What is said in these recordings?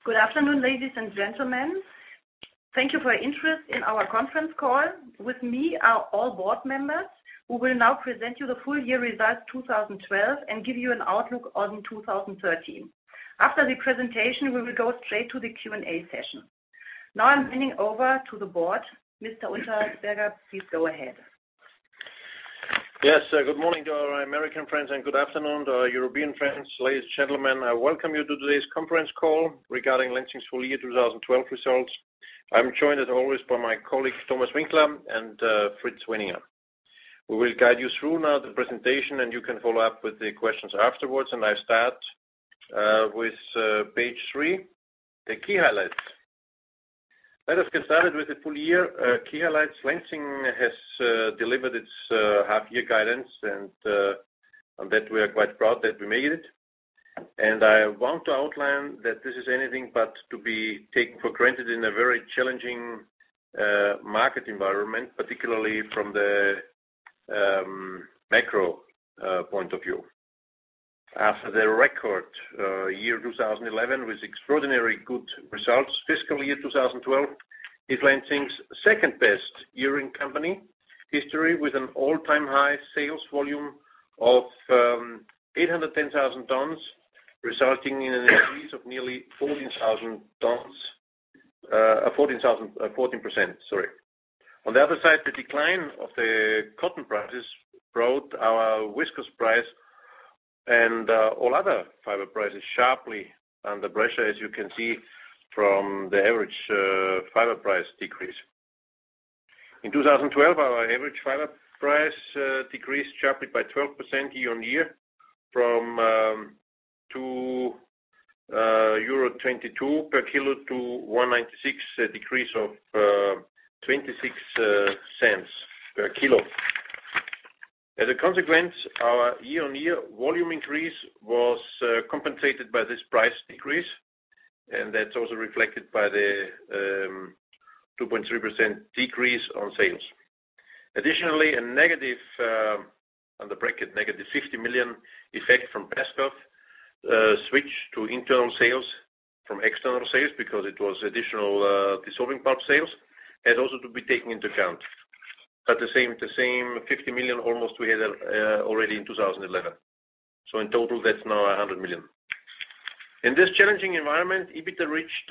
Good afternoon, ladies and gentlemen. Thank you for your interest in our conference call. With me are all board members who will now present you the full year results 2012 and give you an outlook on 2013. After the presentation, we will go straight to the Q&A session. Now I'm handing over to the board. Mr. Unterberger, please go ahead. Yes, good morning to our American friends and good afternoon to our European friends. Ladies and gentlemen, I welcome you to today's conference call regarding Lenzing's full year 2012 results. I'm joined as always by my colleague Thomas Winkler and Fritz Wenninger. We will guide you through now the presentation and you can follow up with the questions afterwards. And I start with page 3, the key highlights. Let us get started with the full year key highlights. Lenzing has delivered its half-year guidance, and on that we are quite proud that we made it. And I want to outline that this is anything but to be taken for granted in a very challenging market environment, particularly from the macro point of view. After the record year 2011 with extraordinary good results, fiscal year 2012 is Lenzing's second best year in company history with an all-time high sales volume of 810,000 tons, resulting in an increase of nearly 14,000 tons, 14%. On the other side, the decline of the cotton prices brought our viscose price and all other fiber prices sharply under pressure, as you can see from the average fiber price decrease. In 2012, our average fiber price decreased sharply by 12% year-on-year from €2.22 per kilo to €1.96, a decrease of 26 cents per kilo. As a consequence, our year-on-year volume increase was compensated by this price decrease, and that's also reflected by the 2.3% decrease on sales. Additionally, a negative, on the bracket, negative 50 million effect from Peskov switch to internal sales from external sales because it was additional dissolving pulp sales, has also to be taken into account. But the same 50 million almost we had already in 2011. So in total, that's now 100 million. In this challenging environment, EBITDA reached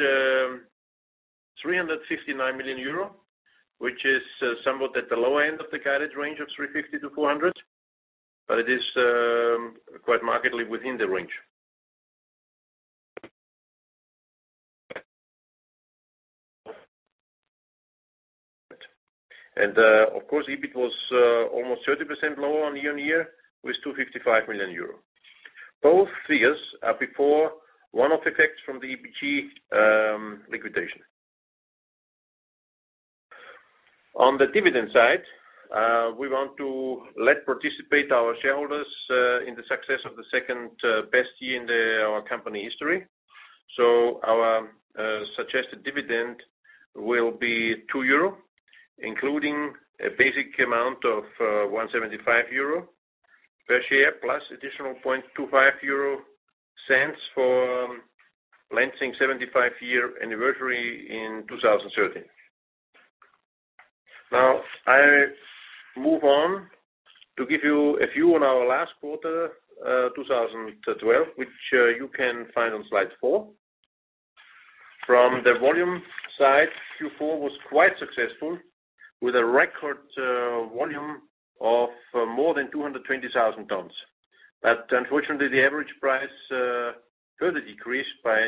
359 million euro, which is somewhat at the lower end of the guided range of 350 to 400, but it is quite markedly within the range. And of course, EBIT was almost 30% lower on year-on-year with 255 million euro. Both figures are before one-off effects from the EPG liquidation. On the dividend side, we want to participate our shareholders in the success of the second best year in our company history. So our suggested dividend will be €2, including a basic amount of 175 euro per share plus additional 0.25 euro cents for Lenzing 75-year anniversary in 2013. Now I move on to give you a view on our last quarter 2012, which you can find on slide 4. From the volume side, Q4 was quite successful with a record volume of more than 220,000 tons. But unfortunately, the average price further decreased by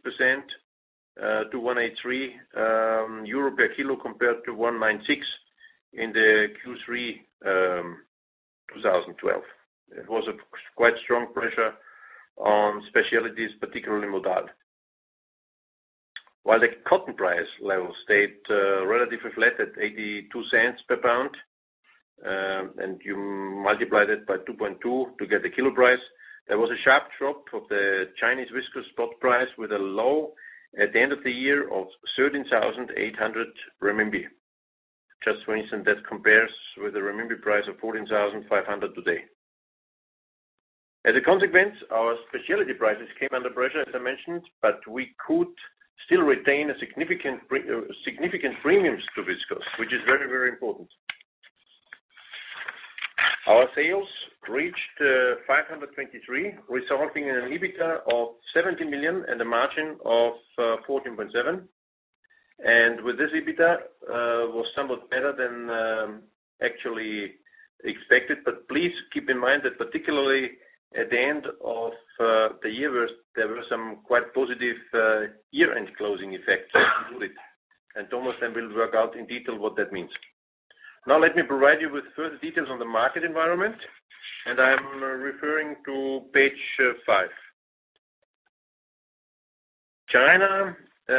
6% to 183 euro per kilo compared to 196 in the Q3 2012. It was a quite strong pressure on specialties, particularly modal. While the cotton price level stayed relatively flat at 82 cents per pound, and you multiply that by 2.2 to get the kilo price, there was a sharp drop of the Chinese viscose spot price with a low at the end of the year of 13,800 renminbi. Just for instance, that compares with the renminbi price of 14,500 today. As a consequence, our specialty prices came under pressure, as I mentioned, but we could still retain a significant premiums to viscose, which is very, very important. Our sales reached 523, resulting in an EBITDA of 70 million and a margin of 14.7%. And with this EBITDA was somewhat better than actually expected. But please keep in mind that particularly at the end of the year, there were some quite positive year-end closing effects included. And Thomas then will work out in detail what that means. Now let me provide you with further details on the market environment, and I'm referring to page 5. China,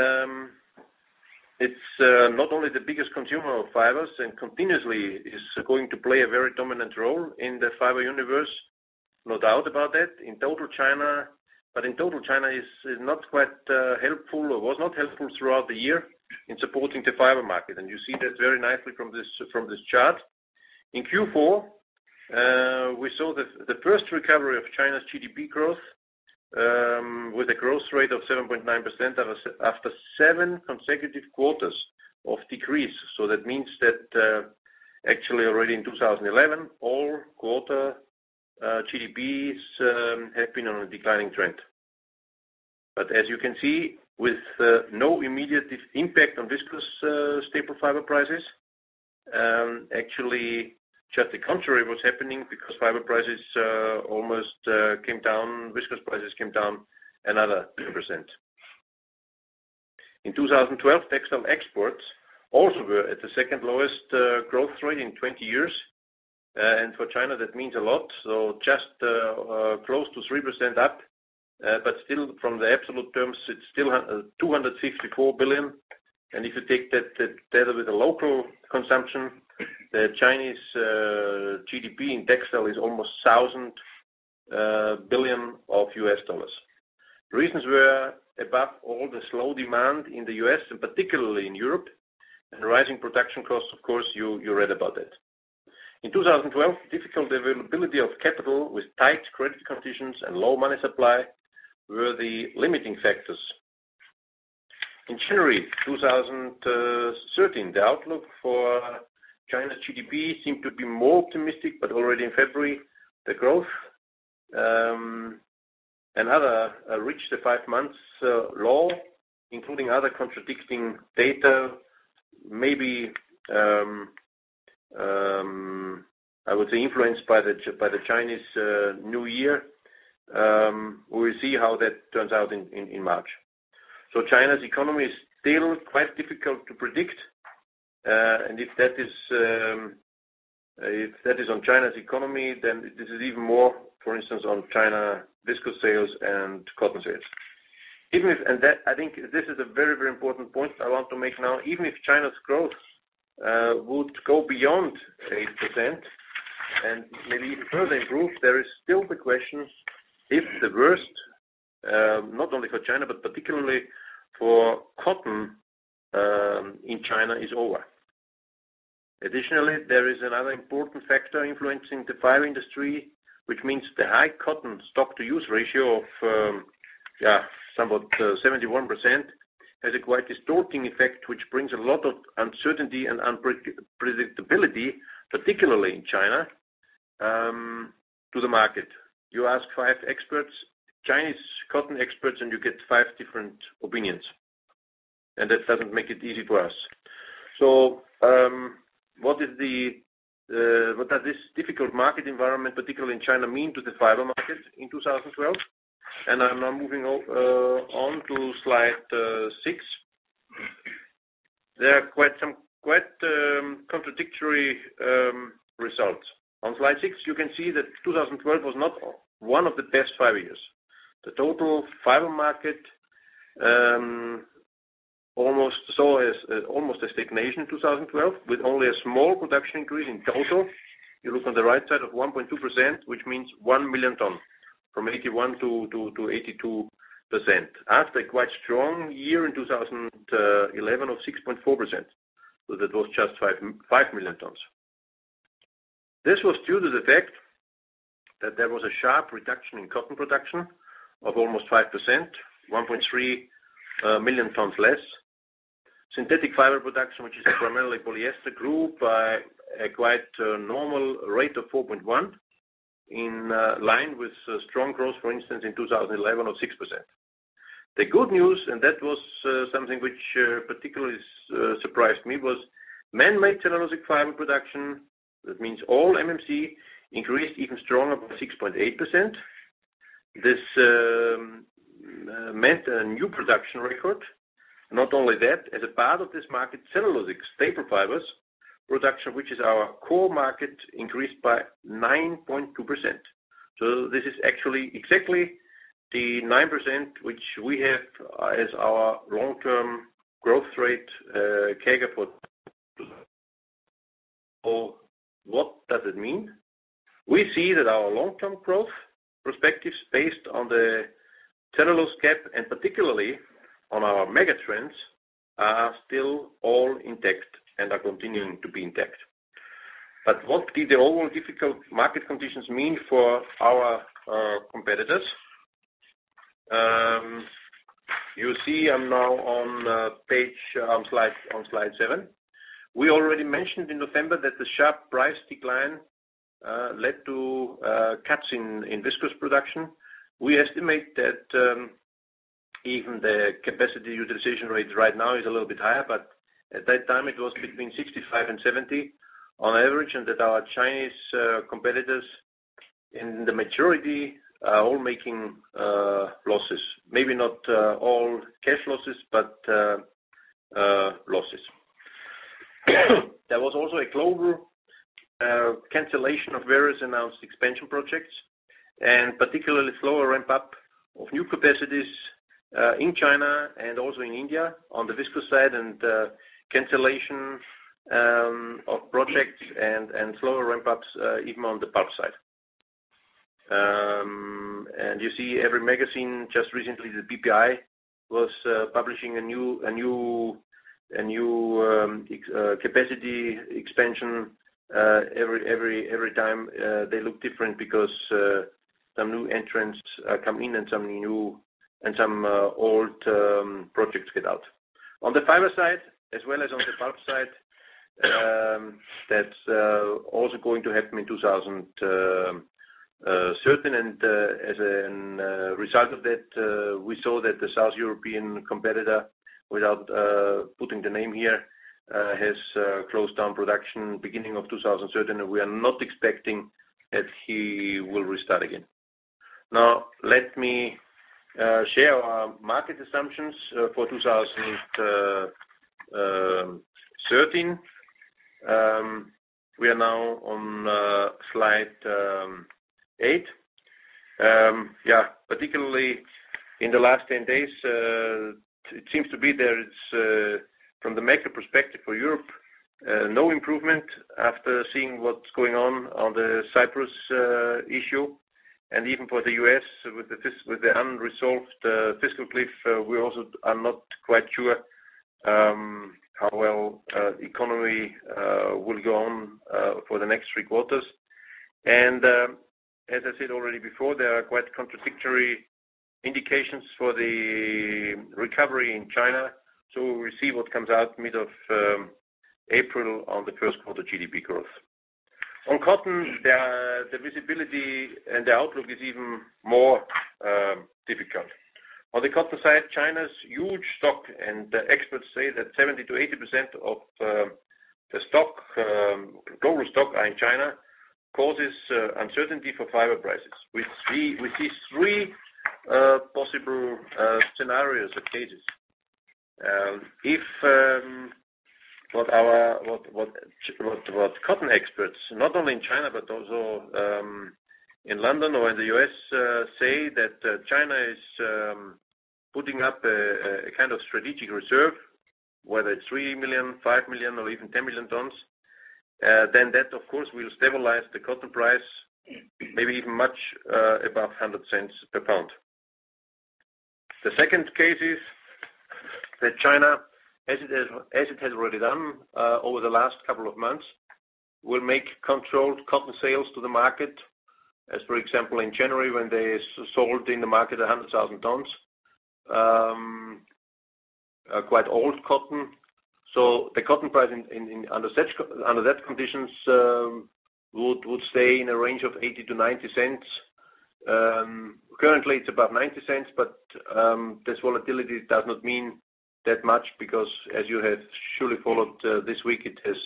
it's not only the biggest consumer of fibers and continuously is going to play a very dominant role in the fiber universe, no doubt about that. In total, China is not quite helpful or was not helpful throughout the year in supporting the fiber market, and you see that very nicely from this chart. In Q4, we saw the first recovery of China's GDP growth with a growth rate of 7.9% after 7 consecutive quarters of decrease. So that means that actually already in 2011, all quarter GDPs have been on a declining trend. But as you can see, with no immediate impact on viscose staple fiber prices, actually just the contrary was happening because fiber prices almost came down, viscose prices came down another 10%. In 2012, textile exports also were at the second lowest growth rate in 20 years. And for China, that means a lot. So just close to 3% up. But still, from the absolute terms, it's still 254 billion. And if you take that together with the local consumption, the Chinese GDP in textile is almost 1,000 billion of US dollars. The reasons were above all the slow demand in the US and particularly in Europe, and rising production costs. Of course, you read about that. In 2012, difficult availability of capital with tight credit conditions and low money supply were the limiting factors. In January 2013, the outlook for China's GDP seemed to be more optimistic, but already in February, the growth reached the 5 months low, including other contradicting data, maybe I would say influenced by the Chinese New Year. We will see how that turns out in March. So China's economy is still quite difficult to predict, and if that is on China's economy, then this is even more, for instance, on China viscose sales and cotton sales. I think this is a very, very important point I want to make now. Even if China's growth would go beyond 8% and maybe even further improve, there is still the question if the worst, not only for China, but particularly for cotton in China is over. Additionally, there is another important factor influencing the fiber industry, which means the high cotton stock-to-use ratio of somewhat 71% has a quite distorting effect, which brings a lot of uncertainty and unpredictability, particularly in China, to the market. You ask 5 experts, Chinese cotton experts, and you get 5 different opinions. And that doesn't make it easy for us. So what does this difficult market environment, particularly in China, mean to the fiber market in 2012? And I'm now moving on to slide 6. There are quite contradictory results. On slide 6, you can see that 2012 was not one of the best fiber years. The total fiber market almost saw almost a stagnation in 2012, with only a small production increase in total. You look on the right side of 1.2%, which means 1 million ton, from 81 to 82%. After a quite strong year in 2011 of 6.4%. So that was just 5 million tons. This was due to the fact that there was a sharp reduction in cotton production of almost 5%, 1.3 million tons less. Synthetic fiber production, which is primarily polyester, grew by a quite normal rate of 4.1, in line with strong growth, for instance, in 2011 of 6%. The good news, and that was something which particularly surprised me, was man-made cellulosic fiber production, that means all MMC, increased even stronger by 6.8%. This meant a new production record. Not only that, as a part of this market, cellulosic staple fibers production, which is our core market, increased by 9.2%. So this is actually exactly the 9% which we have as our long-term growth rate, CAGR for. So what does it mean? We see that our long-term growth perspectives based on the cellulose gap and particularly on our mega trends are still all intact and are continuing to be intact. But what did the overall difficult market conditions mean for our competitors? You see, I'm now on slide 7. We already mentioned in November that the sharp price decline led to cuts in viscose production. We estimate that even the capacity utilization rate right now is a little bit higher, but at that time it was between 65 and 70 on average, and that our Chinese competitors in the majority are all making losses. Maybe not all cash losses, but losses. There was also a global cancellation of various announced expansion projects, and particularly slower ramp-up of new capacities in China and also in India on the viscose side, and cancellation of projects and slower ramp-ups even on the pulp side. And you see every magazine just recently, the BPI was publishing a new capacity expansion every time. They look different because some new entrants come in and some old projects get out. On the fiber side, as well as on the pulp side, that's also going to happen in 2013. And as a result of that, we saw that the South European competitor, without putting the name here, has closed down production beginning of 2013, and we are not expecting that he will restart again. Now, let me share our market assumptions for 2013. We are now on slide 8. Particularly in the last 10 days, it seems to be there is, from the macro perspective for Europe, no improvement after seeing what's going on the Cyprus issue. And even for the U.S., with the unresolved fiscal cliff, we also are not quite sure how well the economy will go on for the next 3 quarters. And as I said already before, there are quite contradictory indications for the recovery in China. So we'll see what comes out mid of April on the first quarter GDP growth. On cotton, the visibility and the outlook is even more difficult. On the cotton side, China's huge stock, and the experts say that 70 to 80% of the stock, global stock, are in China, causes uncertainty for fiber prices. We see 3 possible scenarios or cases. If what cotton experts, not only in China but also in London or in the US, say that China is putting up a kind of strategic reserve, whether it's 3 million, 5 million, or even 10 million tons, then that, of course, will stabilize the cotton price, maybe even much above 100 cents per pound. The second case is that China, as it has already done over the last couple of months, will make controlled cotton sales to the market, as for example in January when they sold in the market 100,000 tons. quite old cotton. So the cotton price under that conditions would stay in a range of 80 to 90 cents. Currently, it's about 90 cents, but this volatility does not mean that much because, as you have surely followed this week, it has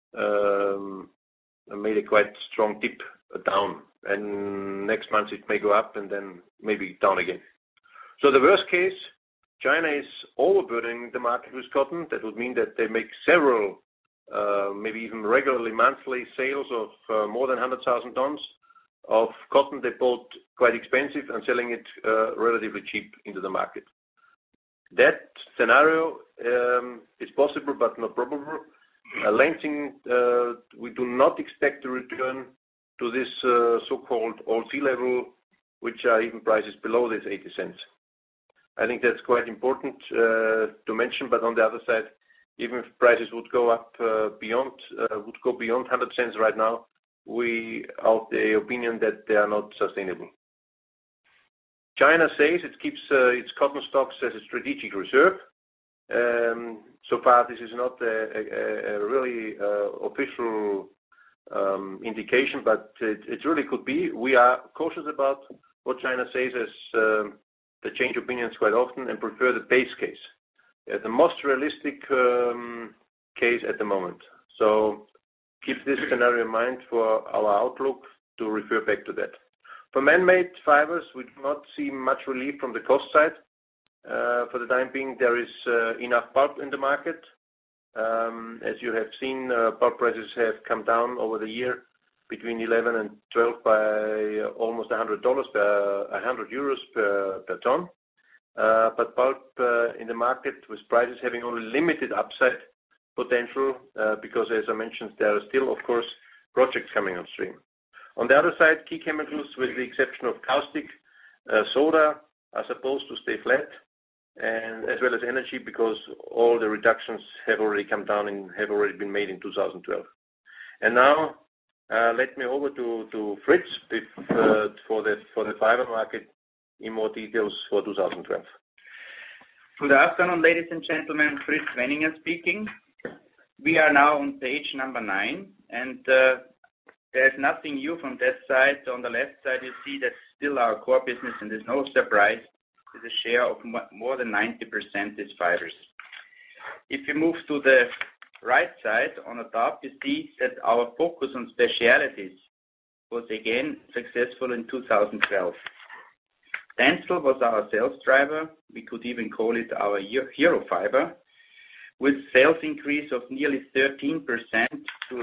made a quite strong dip down. And next month it may go up and then maybe down again. So the worst case, China is overburdening the market with cotton. That would mean that they make several, maybe even regularly monthly sales of more than 100,000 tons of cotton they bought quite expensive and selling it relatively cheap into the market. That scenario is possible but not probable. Lansing, we do not expect to return to this so-called old sea level, which are even prices below this 80 cents. I think that's quite important to mention, but on the other side, even if prices would go up beyond 100 cents right now, we are of the opinion that they are not sustainable. China says it keeps its cotton stocks as a strategic reserve. So far, this is not a really official indication, but it really could be. We are cautious about what China says as they change opinions quite often and prefer the base case, the most realistic case at the moment. So keep this scenario in mind for our outlook to refer back to that. For man-made fibers, we do not see much relief from the cost side. For the time being, there is enough pulp in the market. As you have seen, pulp prices have come down over the year between 11 and 12 by almost $100 €100 per ton. But pulp in the market with prices having only limited upside potential because, as I mentioned, there are still, of course, projects coming on stream. On the other side, key chemicals, with the exception of caustic soda, are supposed to stay flat, and as well as energy, because all the reductions have already come down and have already been made in 2012. And now, let me over to Fritz for the fiber market in more details for 2012. Good afternoon, ladies and gentlemen. Fritz Wenninger speaking. We are now on page number 9, and there's nothing new from that side. On the left side, you see that still our core business, and there's no surprise, is a share of more than 90% is fibers. If you move to the right side, on the top, you see that our focus on specialities was again successful in 2012. Tencel was our sales driver. We could even call it our hero fiber, with sales increase of nearly 13% to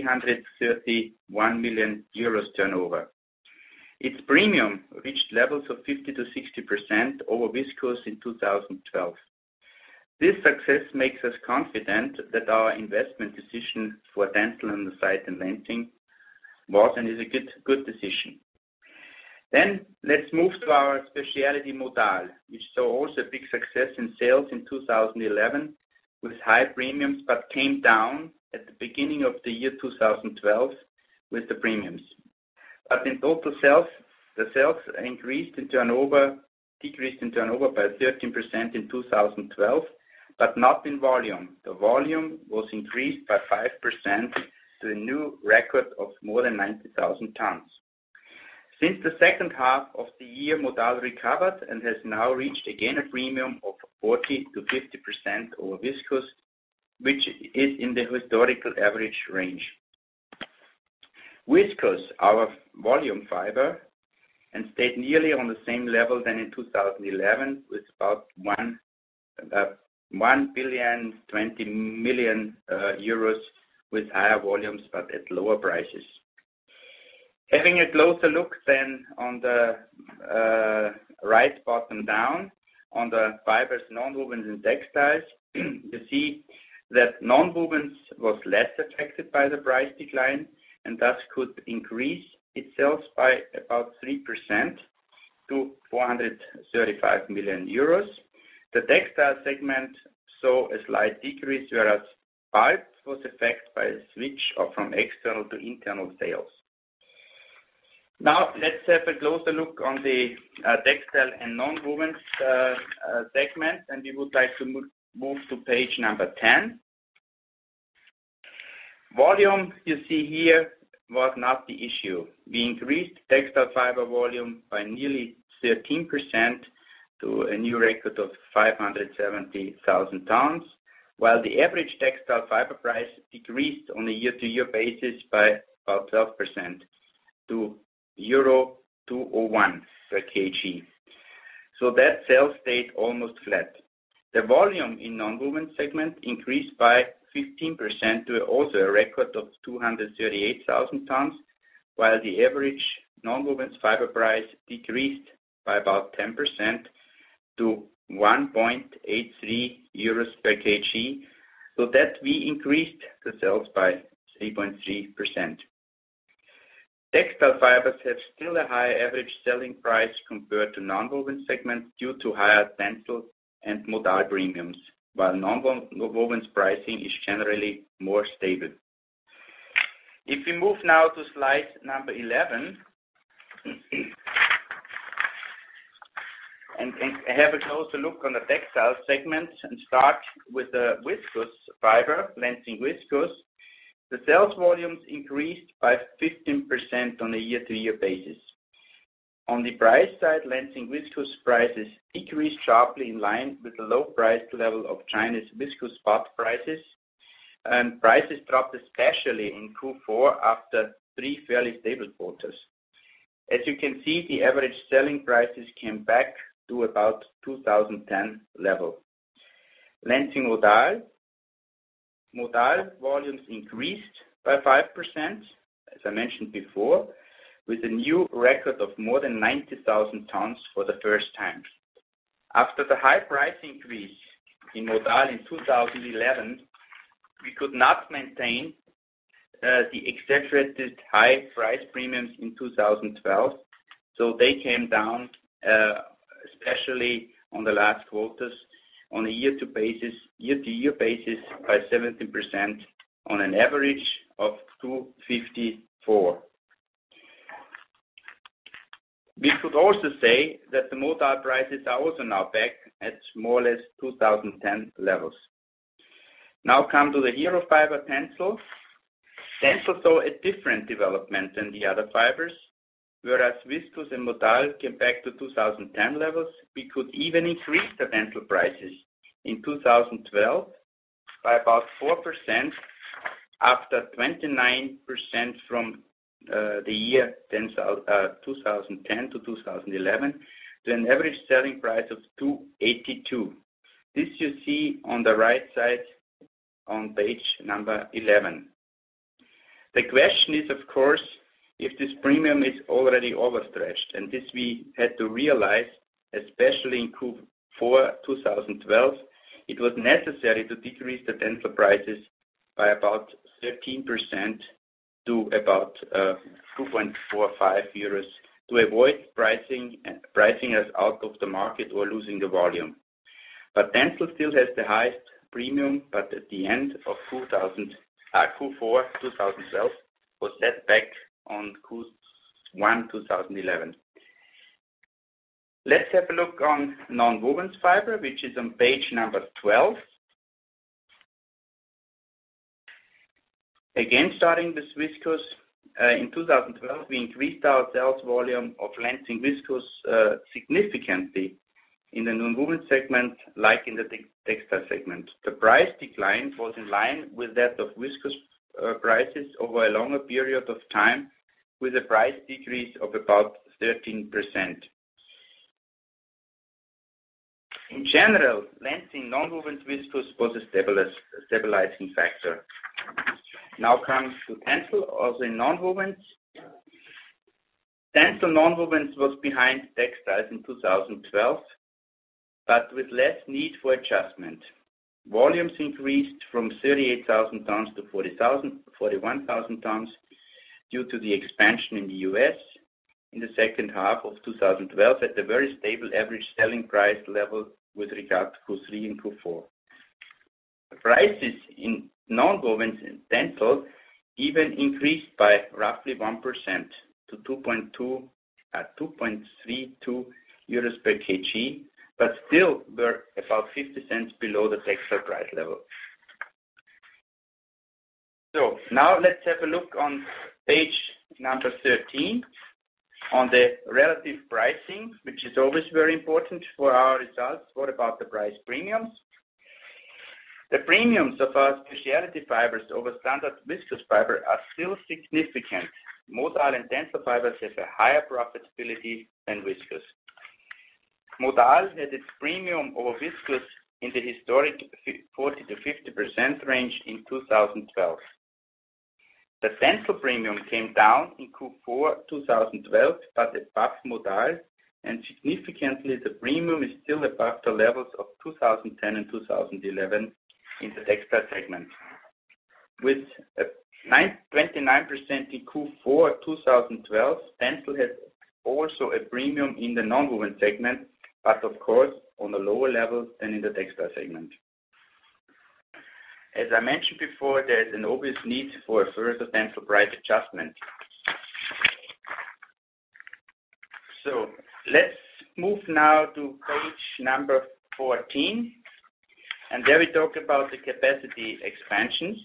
331 million euros turnover. Its premium reached levels of 50 to 60% over viscose in 2012. This success makes us confident that our investment decision for Tencel and the site in Lansing was and is a good decision. Then let's move to our specialty Modal, which saw also a big success in sales in 2011 with high premiums, but came down at the beginning of the year 2012 with the premiums. But in total sales, the sales decreased in turnover by 13% in 2012, but not in volume. The volume was increased by 5% to a new record of more than 90,000 tons. Since the second half of the year, Modal recovered and has now reached again a premium of 40 to 50% over viscose, which is in the historical average range. Viscose, our volume fiber, and stayed nearly on the same level than in 2011 with about 1,020 million euros with higher volumes but at lower prices. Having a closer look then on the right bottom down on the fibers, nonwovens and textiles, you see that nonwovens was less affected by the price decline and thus could increase its sales by about 3% to 435 million euros. The textile segment saw a slight decrease, whereas pulp was affected by a switch from external to internal sales. Now let's have a closer look on the textile and nonwovens segment, and we would like to move to page number 10. Volume, you see here, was not the issue. We increased textile fiber volume by nearly 13% to a new record of 570,000 tons, while the average textile fiber price decreased on a year-to-year basis by about 12% to Euro 201 per kg. So that sales stayed almost flat. The volume in non-woven segment increased by 15% to also a record of 238,000 tons, while the average non-woven fiber price decreased by about 10% to 1.83 euros per kg, so that we increased the sales by 3.3%. Textile fibers have still a higher average selling price compared to non-woven segment due to higher TENCEL and modal premiums, while non-woven pricing is generally more stable. If we move now to slide number 11 and have a closer look on the textile segment and start with the viscose fiber, Lenzing viscose, the sales volumes increased by 15% on a year-to-year basis. On the price side, Lenzing viscose prices decreased sharply in line with the low price level of Chinese viscose spot prices, and prices dropped especially in Q4 after 3 fairly stable quarters. As you can see, the average selling prices came back to about 2010 level. Lenzing modal volumes increased by 5%, as I mentioned before, with a new record of more than 90,000 tons for the first time. After the high price increase in modal in 2011, we could not maintain the exaggerated high price premiums in 2012, so they came down, especially on the last quarters, on a year-to-year basis by 17% on an average of 254. We could also say that the modal prices are also now back at more or less 2010 levels. Now come to the hero fiber TENCEL. TENCEL saw a different development than the other fibers. Whereas viscose and modal came back to 2010 levels, we could even increase the TENCEL prices in 2012 by about 4% after 29% from the year 2010 to 2011 to an average selling price of 282. This you see on the right side on page number 11. The question is, of course, if this premium is already overstretched, and this we had to realize, especially in Q4 2012, it was necessary to decrease the TENCEL prices by about 13% to about 2.45 euros to avoid pricing us out of the market or losing the volume. But TENCEL still has the highest premium, but at the end of Q4 2012 was set back on Q1 2011. Let's have a look on non-woven fiber, which is on page number 12. Again, starting with viscose, in 2012 we increased our sales volume of Lenzing viscose significantly in the non-woven segment, like in the textile segment. The price decline was in line with that of viscose prices over a longer period of time, with a price decrease of about 13%. In general, Lenzing non-woven viscose was a stabilizing factor. Now comes to TENCEL, also in non-wovens. TENCEL non-wovens was behind textiles in 2012, but with less need for adjustment. Volumes increased from 38,000 tons to 41,000 tons due to the expansion in the US in the second half of 2012 at a very stable average selling price level with regard to Q3 and Q4. The prices in non-wovens in TENCEL even increased by roughly 1% to 2.32 euros per kg, but still were about 50 cents below the textile price level. So now let's have a look on page number 13 on the relative pricing, which is always very important for our results. What about the price premiums? The premiums of our specialty fibers over standard viscose fiber are still significant. Modal and tensile fibers have a higher profitability than viscose. Modal had its premium over viscose in the historic 40 to 50% range in 2012. The tensile premium came down in Q4 2012, but above modal, and significantly the premium is still above the levels of 2010 and 2011 in the textile segment. With a 29% in Q4 2012, tensile had also a premium in the non-woven segment, but of course on a lower level than in the textile segment. As I mentioned before, there is an obvious need for a further tensile price adjustment. So let's move now to page number 14, and there we talk about the capacity expansions.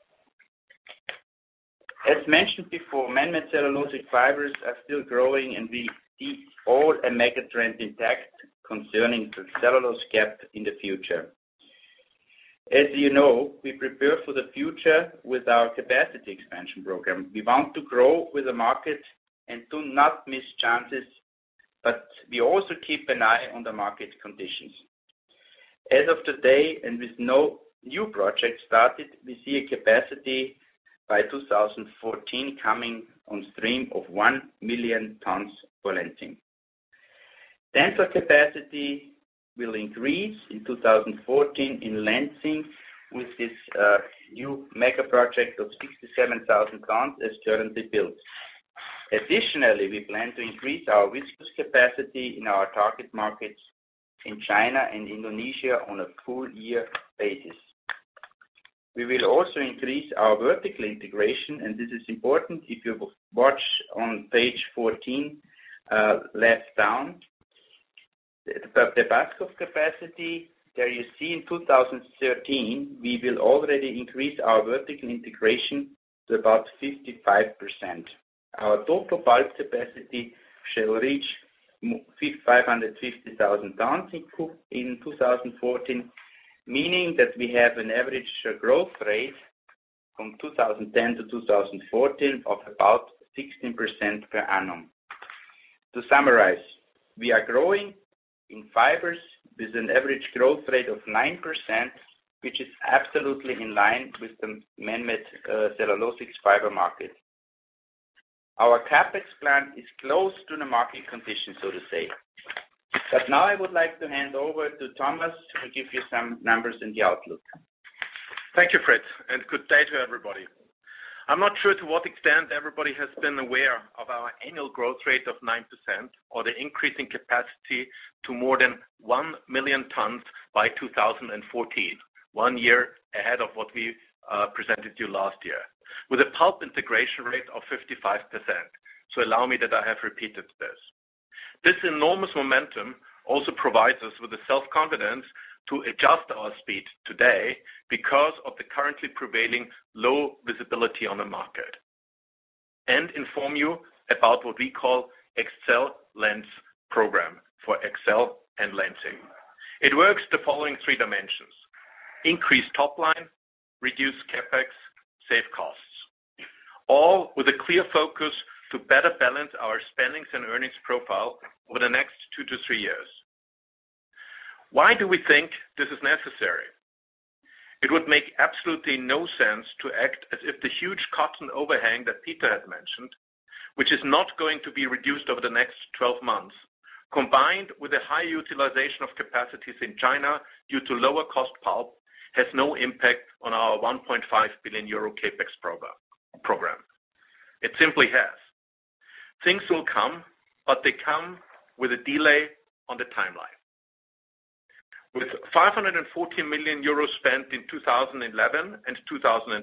As mentioned before, man-made cellulosic fibers are still growing, and we see all a mega trend intact concerning the cellulose gap in the future. As you know, we prepare for the future with our capacity expansion program. We want to grow with the market and do not miss chances, but we also keep an eye on the market conditions. As of today, and with no new project started, we see a capacity by 2014 coming on stream of 1 million tons for Lenzing. Tensile capacity will increase in 2014 in Lenzing with this new mega project of 67,000 tons as currently built. Additionally, we plan to increase our viscose capacity in our target markets in China and Indonesia on a full year basis. We will also increase our vertical integration, and this is important if you watch on page 14, left down. The Baskov capacity, there you see in 2013, we will already increase our vertical integration to about 55%. Our total pulp capacity shall reach 550,000 tons in 2014, meaning that we have an average growth rate from 2010 to 2014 of about 16% per annum. To summarize, we are growing in fibers with an average growth rate of 9%, which is absolutely in line with the man-made cellulosic fiber market. Our capex plan is close to the market condition, so to say. But now I would like to hand over to Thomas to give you some numbers in the outlook. Thank you, Fritz, and good day to everybody. I'm not sure to what extent everybody has been aware of our annual growth rate of 9% or the increasing capacity to more than 1 million tons by 2014, 1 year ahead of what we presented you last year, with a pulp integration rate of 55%. So allow me that I have repeated this. This enormous momentum also provides us with the self-confidence to adjust our speed today because of the currently prevailing low visibility on the market, and inform you about what we call Excel-Lenz program for Excel and Lenzing. It works the following 3 dimensions: increase top line, reduce capex, save costs, all with a clear focus to better balance our spendings and earnings profile over the next 2 to 3 years. Why do we think this is necessary? It would make absolutely no sense to act as if the huge cotton overhang that Peter had mentioned, which is not going to be reduced over the next 12 months, combined with a high utilization of capacities in China due to lower cost pulp, has no impact on our 1.5 billion euro capex program. It simply has. Things will come, but they come with a delay on the timeline. With 540 million euros spent in 2011 and 2012,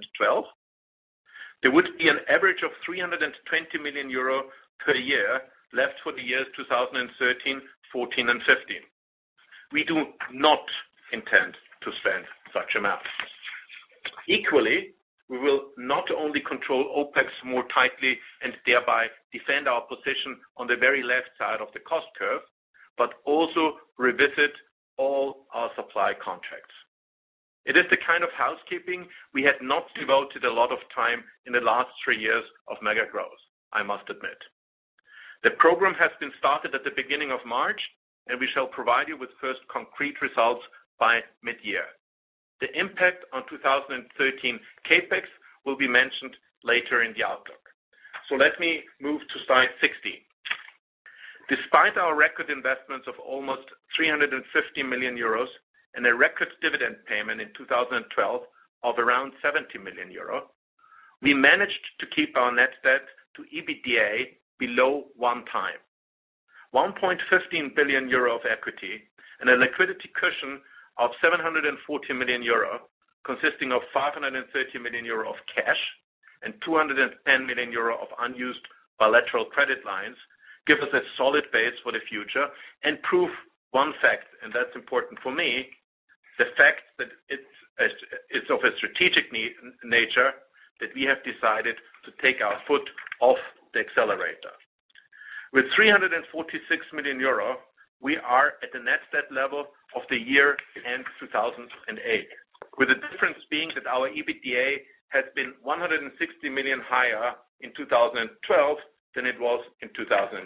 there would be an average of 320 million euro per year left for the years 2013, 14, and 15. we do not intend to spend such amounts. Equally, we will not only control OpEx more tightly and thereby defend our position on the very left side of the cost curve, but also revisit all our supply contracts. It is the kind of housekeeping we had not devoted a lot of time in the last 3 years of mega growth, I must admit. The program has been started at the beginning of March, and we shall provide you with first concrete results by mid-year. The impact on 2013 CapEx will be mentioned later in the outlook. So let me move to slide 16. Despite our record investments of almost 350 million euros and a record dividend payment in 2012 of around 70 million euro, we managed to keep our net debt to EBITDA below 1 time. 1.15 billion euro of equity and a liquidity cushion of 740 million euro, consisting of 530 million euro of cash and 210 million euro of unused bilateral credit lines, give us a solid base for the future and prove one fact, and that's important for me, the fact that it's of a strategic nature that we have decided to take our foot off the accelerator. With 346 million euro, we are at the net debt level of the year end 2008, with the difference being that our EBITDA has been 160 million higher in 2012 than it was in 2008.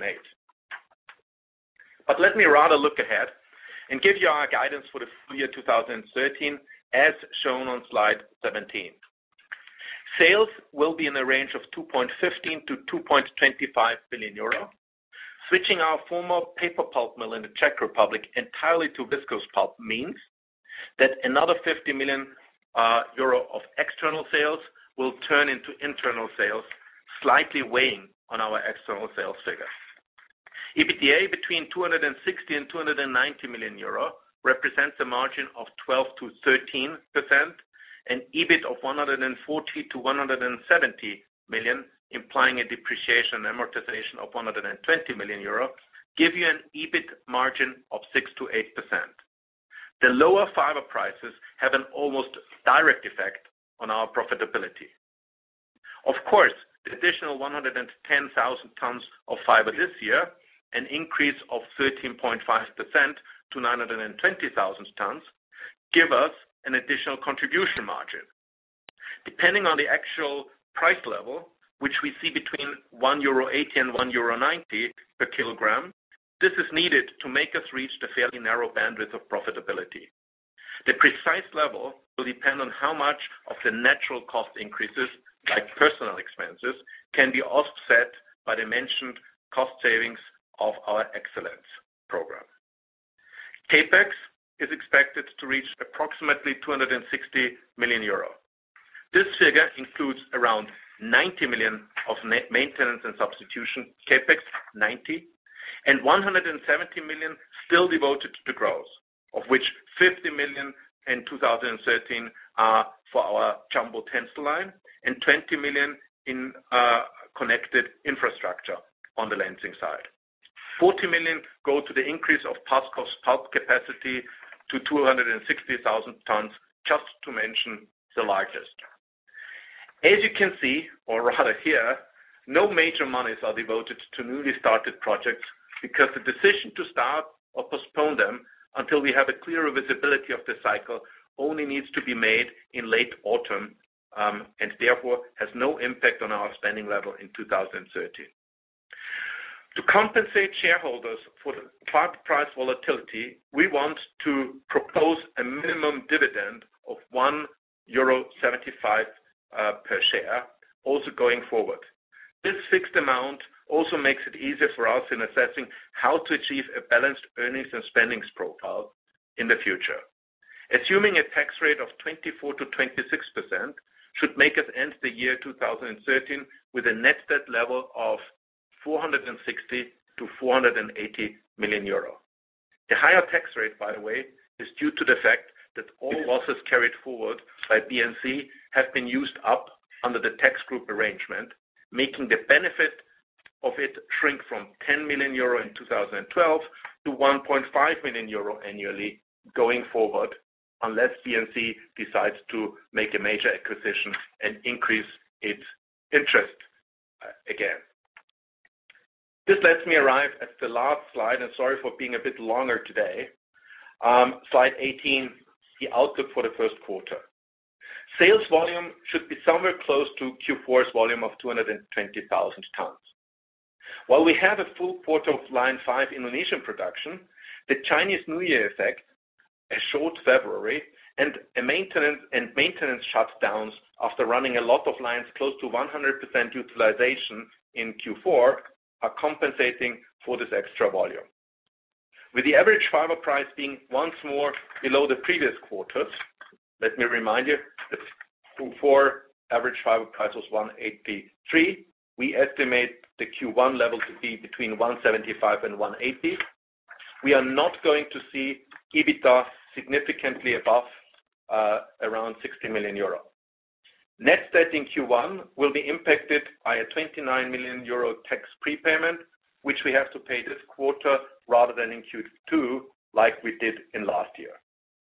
But let me rather look ahead and give you our guidance for the full year 2013 as shown on slide 17. Sales will be in the range of 2.15 to 2.25 billion euro. Switching our former paper pulp mill in the Czech Republic entirely to viscose pulp means that another 50 million euro of external sales will turn into internal sales, slightly weighing on our external sales figure. EBITDA between 260 and 290 million euro represents a margin of 12 to 13%, and EBIT of 140 to 170 million, implying a depreciation and amortization of 120 million euro, give you an EBIT margin of 6 to 8%. The lower fiber prices have an almost direct effect on our profitability. Of course, the additional 110,000 tons of fiber this year, an increase of 13.5% to 920,000 tons, give us an additional contribution margin. Depending on the actual price level, which we see between €1.80 and €1.90 per kilogram, this is needed to make us reach the fairly narrow bandwidth of profitability. The precise level will depend on how much of the natural cost increases, like personnel expenses, can be offset by the mentioned cost savings of our excellence program. CapEx is expected to reach approximately 260 million euro. This figure includes around 90 million of maintenance and substitution CapEx, 90, and 170 million still devoted to growth, of which 50 million in 2013 are for our jumbo tensile line and 20 million in connected infrastructure on the Lenzing side. 40 million go to the increase of Paskos pulp capacity to 260,000 tons, just to mention the largest. As you can see, or rather hear, no major monies are devoted to newly started projects because the decision to start or postpone them until we have a clearer visibility of the cycle only needs to be made in late autumn and therefore has no impact on our spending level in 2013. To compensate shareholders for the fiber price volatility, we want to propose a minimum dividend of €1.75 per share, also going forward. This fixed amount also makes it easier for us in assessing how to achieve a balanced earnings and spendings profile in the future. Assuming a tax rate of 24 to 26% should make us end the year 2013 with a net debt level of 460 to 480 million euro. The higher tax rate, by the way, is due to the fact that all losses carried forward by BNC have been used up under the tax group arrangement, making the benefit of it shrink from 10 million euro in 2012 to 1.5 million euro annually going forward, unless BNC decides to make a major acquisition and increase its interest again. This lets me arrive at the last slide, and sorry for being a bit longer today. Slide 18, the outlook for the first quarter. Sales volume should be somewhere close to Q4's volume of 220,000 tons. While we have a full quarter of Line 5 Indonesian production, the Chinese New Year effect, a short February, and maintenance shutdowns after running a lot of lines close to 100% utilization in Q4 are compensating for this extra volume. With the average fiber price being once more below the previous quarters, let me remind you, the Q4 average fiber price was 183. We estimate the Q1 level to be between 175 and 180. We are not going to see EBITDA significantly above around 60 million euro. Net debt in Q1 will be impacted by a 29 million euro tax prepayment, which we have to pay this quarter rather than in Q2, like we did in last year.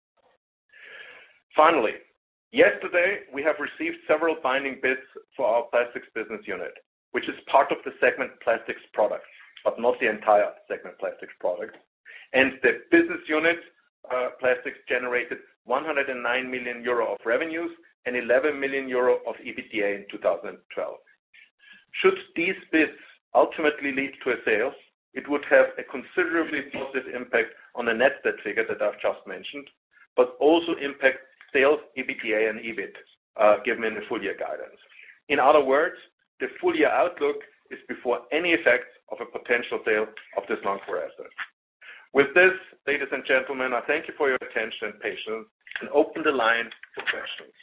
Finally, yesterday we have received several binding bids for our plastics business unit, which is part of the segment Plastics Products, but not the entire segment Plastics Products. And the business unit Plastics generated 109 million euro of revenues and 11 million euro of EBITDA in 2012. Should these bids ultimately lead to a sale, it would have a considerably positive impact on the net debt figure that I've just mentioned, but also impact sales, EBITDA, and EBIT given in the full year guidance. In other words, the full year outlook is before any effect of a potential sale of this non-core asset. With this, ladies and gentlemen, I thank you for your attention and patience and open the line for questions.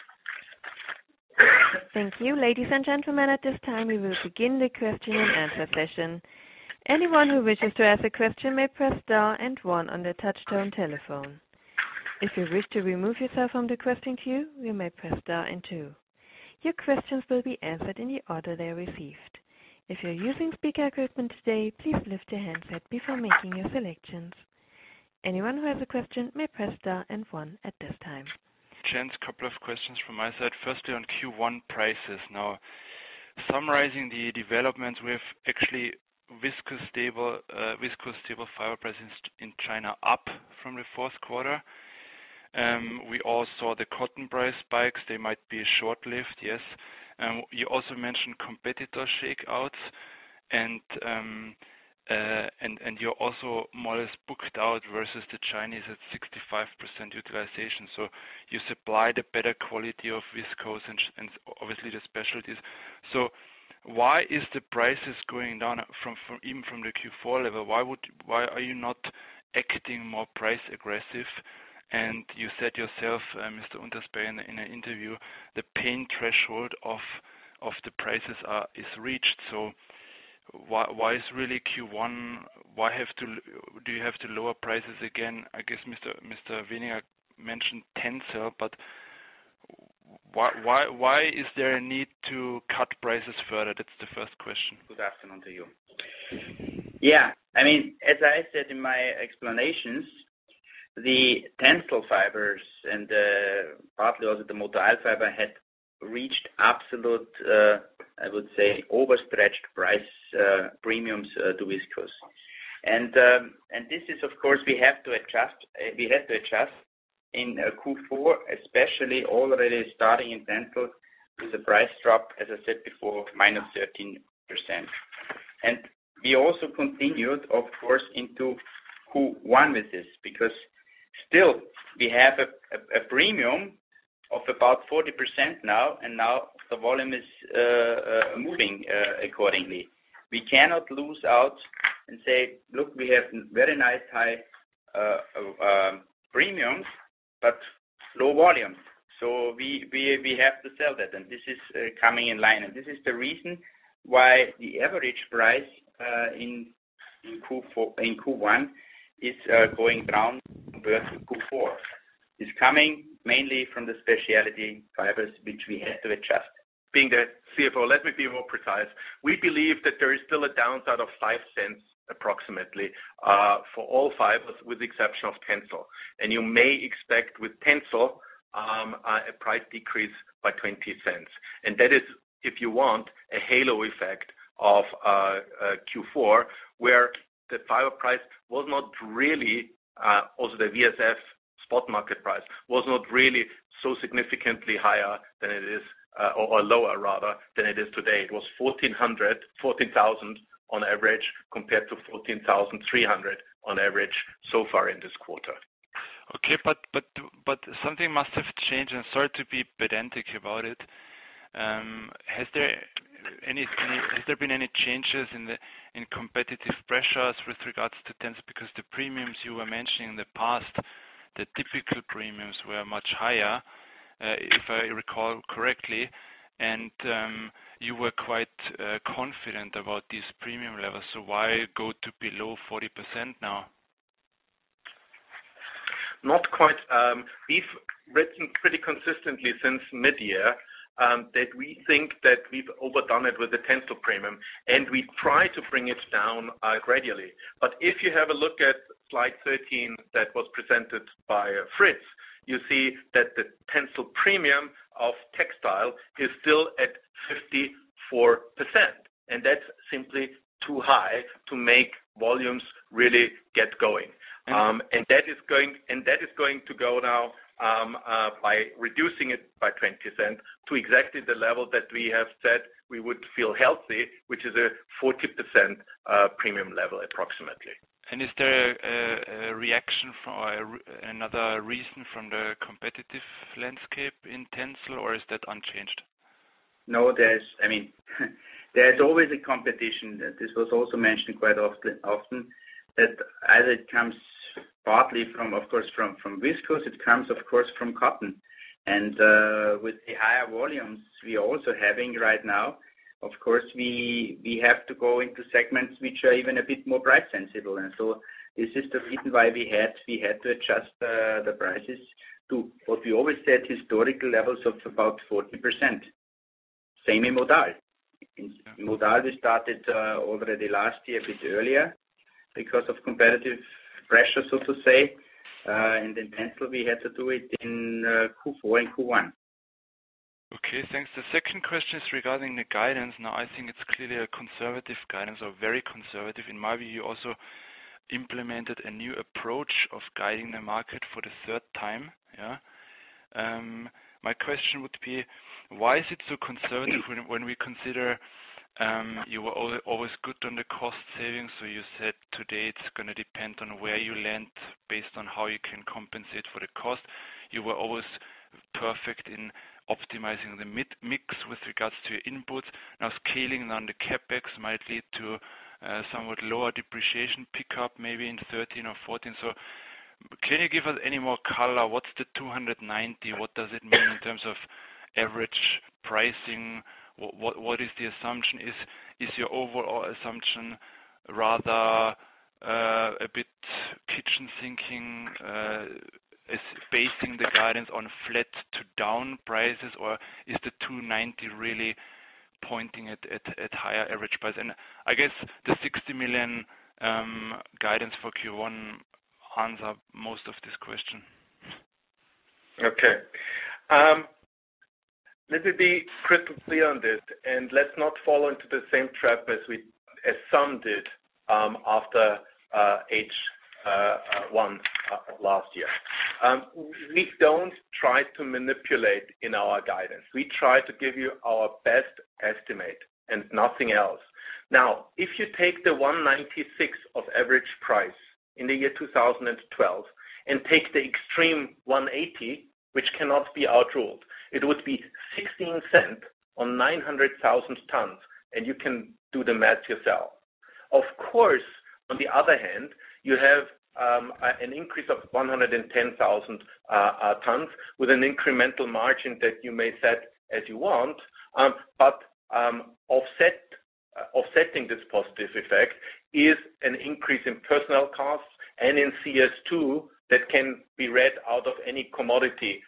Thank you. Ladies and gentlemen, at this time we will begin the question and answer session. Anyone who wishes to ask a question may press star and 1 on their touchtone telephone. If you wish to remove yourself from the question queue, you may press star and 2. Your questions will be answered in the order they are received. If you're using speaker equipment today, please lift your handset before making your selections. Anyone who has a question may press star and 1 at this time. Gents, couple of questions from my side. Firstly, on Q1 prices. Now, summarizing the developments, we have actually viscose stable fiber prices in China up from the fourth quarter. We all saw the cotton price spikes. They might be short-lived, yes. You also mentioned competitor shakeouts, and you're also more or less booked out versus the Chinese at 65% utilization. So you supply the better quality of viscose and obviously the specialties. So why is the prices going down from even from the Q4 level? Why are you not acting more price aggressive? And you said yourself, Mr. Untersberg, in an interview, the pain threshold of the prices is reached. So why is really Q1? Do you have to lower prices again? I guess Mr. Weniger mentioned Tencel, but why is there a need to cut prices further? That's the first question. Good afternoon to you. Yeah, I mean, as I said in my explanations, the Tencel fibers and partly also the Motor fiber had reached absolute, I would say, overstretched price premiums to viscose, and this is, of course, we have to adjust. We had to adjust in Q4, especially already starting in Tencel with the price drop, as I said before, -13%, and we also continued, of course, into Q1 with this because still we have a premium of about 40% now, and now the volume is moving accordingly. We cannot lose out and say, look, we have very nice high premiums, but low volumes. So we have to sell that, and this is coming in line. And this is the reason why the average price in Q1 is going down compared to Q4. It's coming mainly from the specialty fibers, which we had to adjust. Being the CFO, let me be more precise. We believe that there is still a downside of 5 cents approximately for all fibers with the exception of Tencel. And you may expect with Tencel a price decrease by 20 cents. And that is, if you want, a halo effect of Q4, where the fiber price was not really, also the VSF spot market price was not really so significantly higher than it is, or lower rather, than it is today. It was 14,000 on average compared to 14,300 on average so far in this quarter. Okay, but something must have changed, and sorry to be pedantic about it. Has there been any changes in competitive pressures with regards to Tencel? Because the premiums you were mentioning in the past, the typical premiums were much higher, if I recall correctly, and you were quite confident about these premium levels. So why go to below 40% now? Not quite. We've written pretty consistently since mid-year that we think that we've overdone it with the Tencel premium, and we try to bring it down gradually. But if you have a look at slide 13 that was presented by Fritz, you see that the Tencel premium of textile is still at 54%, and that's simply too high to make volumes really get going. And that is going to go now by reducing it by 20 cents to exactly the level that we have said we would feel healthy, which is a 40% premium level approximately. And is there a reaction from another reason from the competitive landscape in Tencel, or is that unchanged? No, there's always a competition. This was also mentioned quite often that as it comes partly from viscose, it comes of course from cotton, and with the higher volumes we are also having right now, of course we have to go into segments which are even a bit more price sensible, and so this is the reason why we had to adjust the prices to what we always said, historical levels of about 40%. Same in Modal. In Modal we started already last year a bit earlier because of competitive pressure, so to say, and in Tencel we had to do it in Q4 and Q1. Okay, thanks. The second question is regarding the guidance. Now, I think it's clearly a conservative guidance, or very conservative. In my view, you also implemented a new approach of guiding the market for the third time. Yeah. My question would be, why is it so conservative when we consider you were always good on the cost savings? So you said today it's going to depend on where you land based on how you can compensate for the cost. You were always perfect in optimizing the mix with regards to your inputs. Now scaling down the capex might lead to somewhat lower depreciation pickup maybe in 13 or 14. So can you give us any more color? What's the 290? What does it mean in terms of average pricing? What is the assumption? Is your overall assumption rather a bit kitchen sinking, is basing the guidance on flat to down prices, or is the 290 really pointing at higher average price? And I guess the 60 million guidance for Q1 answer most of this question. Okay. Let me be crystal clear on this, and let's not fall into the same trap as some did after H1 last year. We don't try to manipulate in our guidance. We try to give you our best estimate and nothing else. Now, if you take the 196 of average price in the year 2012 and take the extreme 180, which cannot be outruled, it would be 16 cents on 900,000 tons, and you can do the math yourself. Of course, on the other hand, you have an increase of 110,000 tons with an incremental margin that you may set as you want, but offsetting this positive effect is an increase in personnel costs and in CS2 that can be read out of any commodity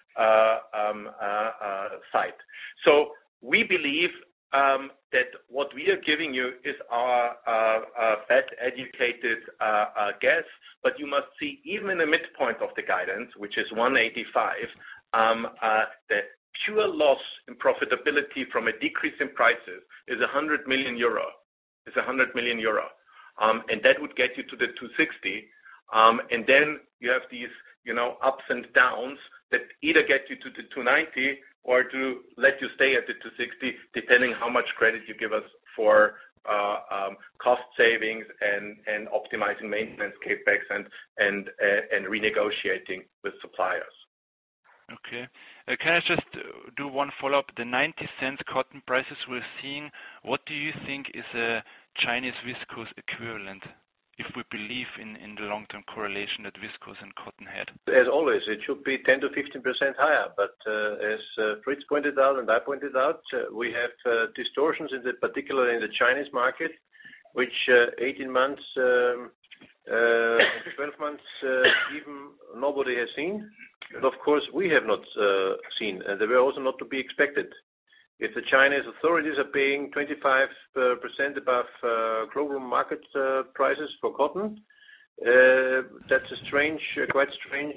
site. So we believe that what we are giving you is our best educated guess, but you must see even in the midpoint of the guidance, which is 185, the pure loss in profitability from a decrease in prices is 100 million euro. It's 100 million euro. And that would get you to the 260. And then you have these, ups and downs that either get you to the 290 or to let you stay at the 260, depending how much credit you give us for cost savings and optimizing maintenance capex and renegotiating with suppliers. Okay. Can I just do one follow-up? The 90 cents cotton prices we're seeing, what do you think is a Chinese viscose equivalent, if we believe in the long-term correlation that viscose and cotton had? As always, it should be 10 to 15% higher. But as Fritz pointed out and I pointed out, we have distortions, particularly in the Chinese market, which 18 months, 12 months, even nobody has seen. And of course, we have not seen, and they were also not to be expected. If the Chinese authorities are paying 25% above global market prices for cotton, that's a quite strange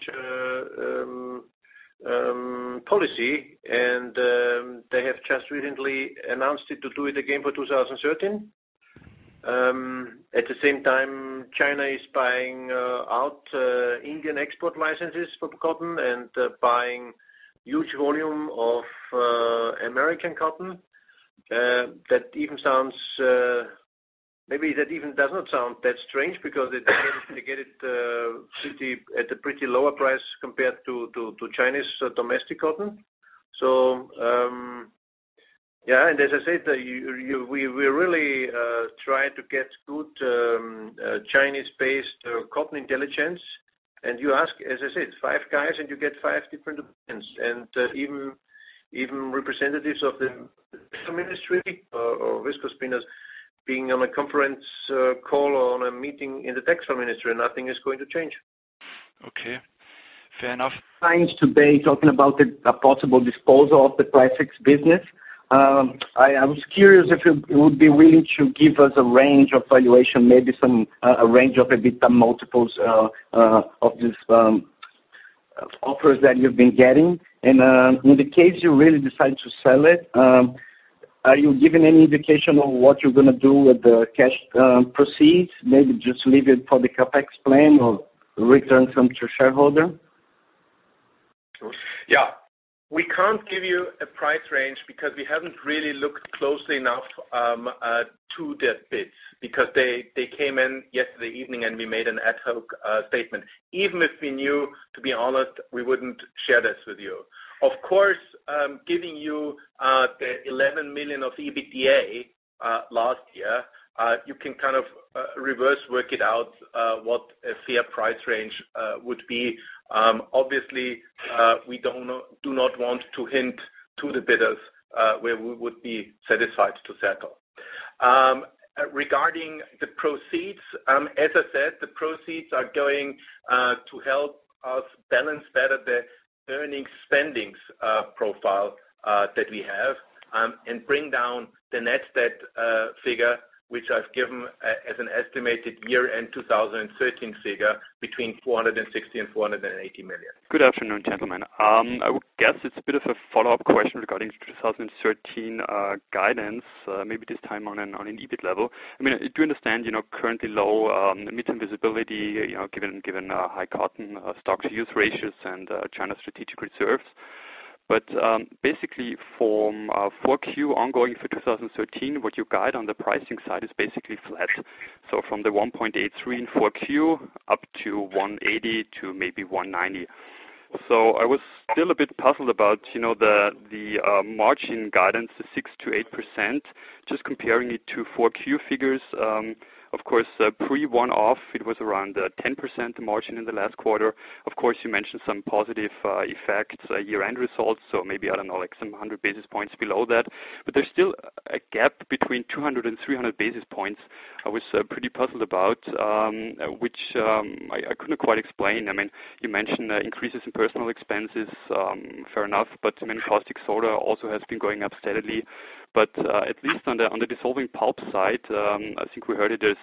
policy, and they have just recently announced it to do it again for 2013. At the same time, China is buying out Indian export licenses for cotton and buying huge volume of American cotton. That even sounds, maybe that even does not sound that strange, because they get it at a pretty lower price compared to Chinese domestic cotton. So yeah, and as I said, we really try to get good Chinese-based cotton intelligence. And you ask, as I said, 5 guys, and you get 5 different opinions. And even representatives of the ministry or viscose spinners being on a conference call or on a meeting in the textile ministry, nothing is going to change. Okay, fair enough. Times today talking about a possible disposal of the Pricex business. I was curious if you would be willing to give us a range of valuation, maybe a range of EBITDA multiples of these offers that you've been getting. And in the case you really decide to sell it, are you giving any indication of what you're going to do with the cash proceeds? Maybe just leave it for the capex plan or return some to shareholder? Yeah. We can't give you a price range because we haven't really looked closely enough to the bids, because they came in yesterday evening and we made an ad hoc statement. Even if we knew, to be honest, we wouldn't share this with you. Of course, giving you the 11 million of EBITDA last year, you can kind of reverse work it out what a fair price range would be. Obviously, we do not want to hint to the bidders where we would be satisfied to settle. Regarding the proceeds, as I said, the proceeds are going to help us balance better the earnings spendings profile that we have, and bring down the net debt figure, which I've given as an estimated year-end 2013 figure between 460 and 480 million. Good afternoon, gentlemen. I would guess it's a bit of a follow-up question regarding 2013 guidance, maybe this time on an EBIT level. I mean, I do understand, currently low midterm visibility, given high cotton stock-to-use ratios and China's strategic reserves. But basically, from 4Q ongoing for 2013, what you guide on the pricing side is basically flat. So from the 1.83 in 4Q up to 180 to maybe 190. So I was still a bit puzzled about, the margin guidance, the 6 to 8%, just comparing it to 4Q figures. Of course, pre-one-off, it was around 10% margin in the last quarter. Of course, you mentioned some positive effects, year-end results, so maybe, I don't know, like some 100 basis points below that. But there's still a gap between 200 and 300 basis points I was pretty puzzled about, which I couldn't quite explain. I mean, you mentioned increases in personal expenses, fair enough, but caustic soda also has been going up steadily. But at least on the dissolving pulp side, I think we heard it is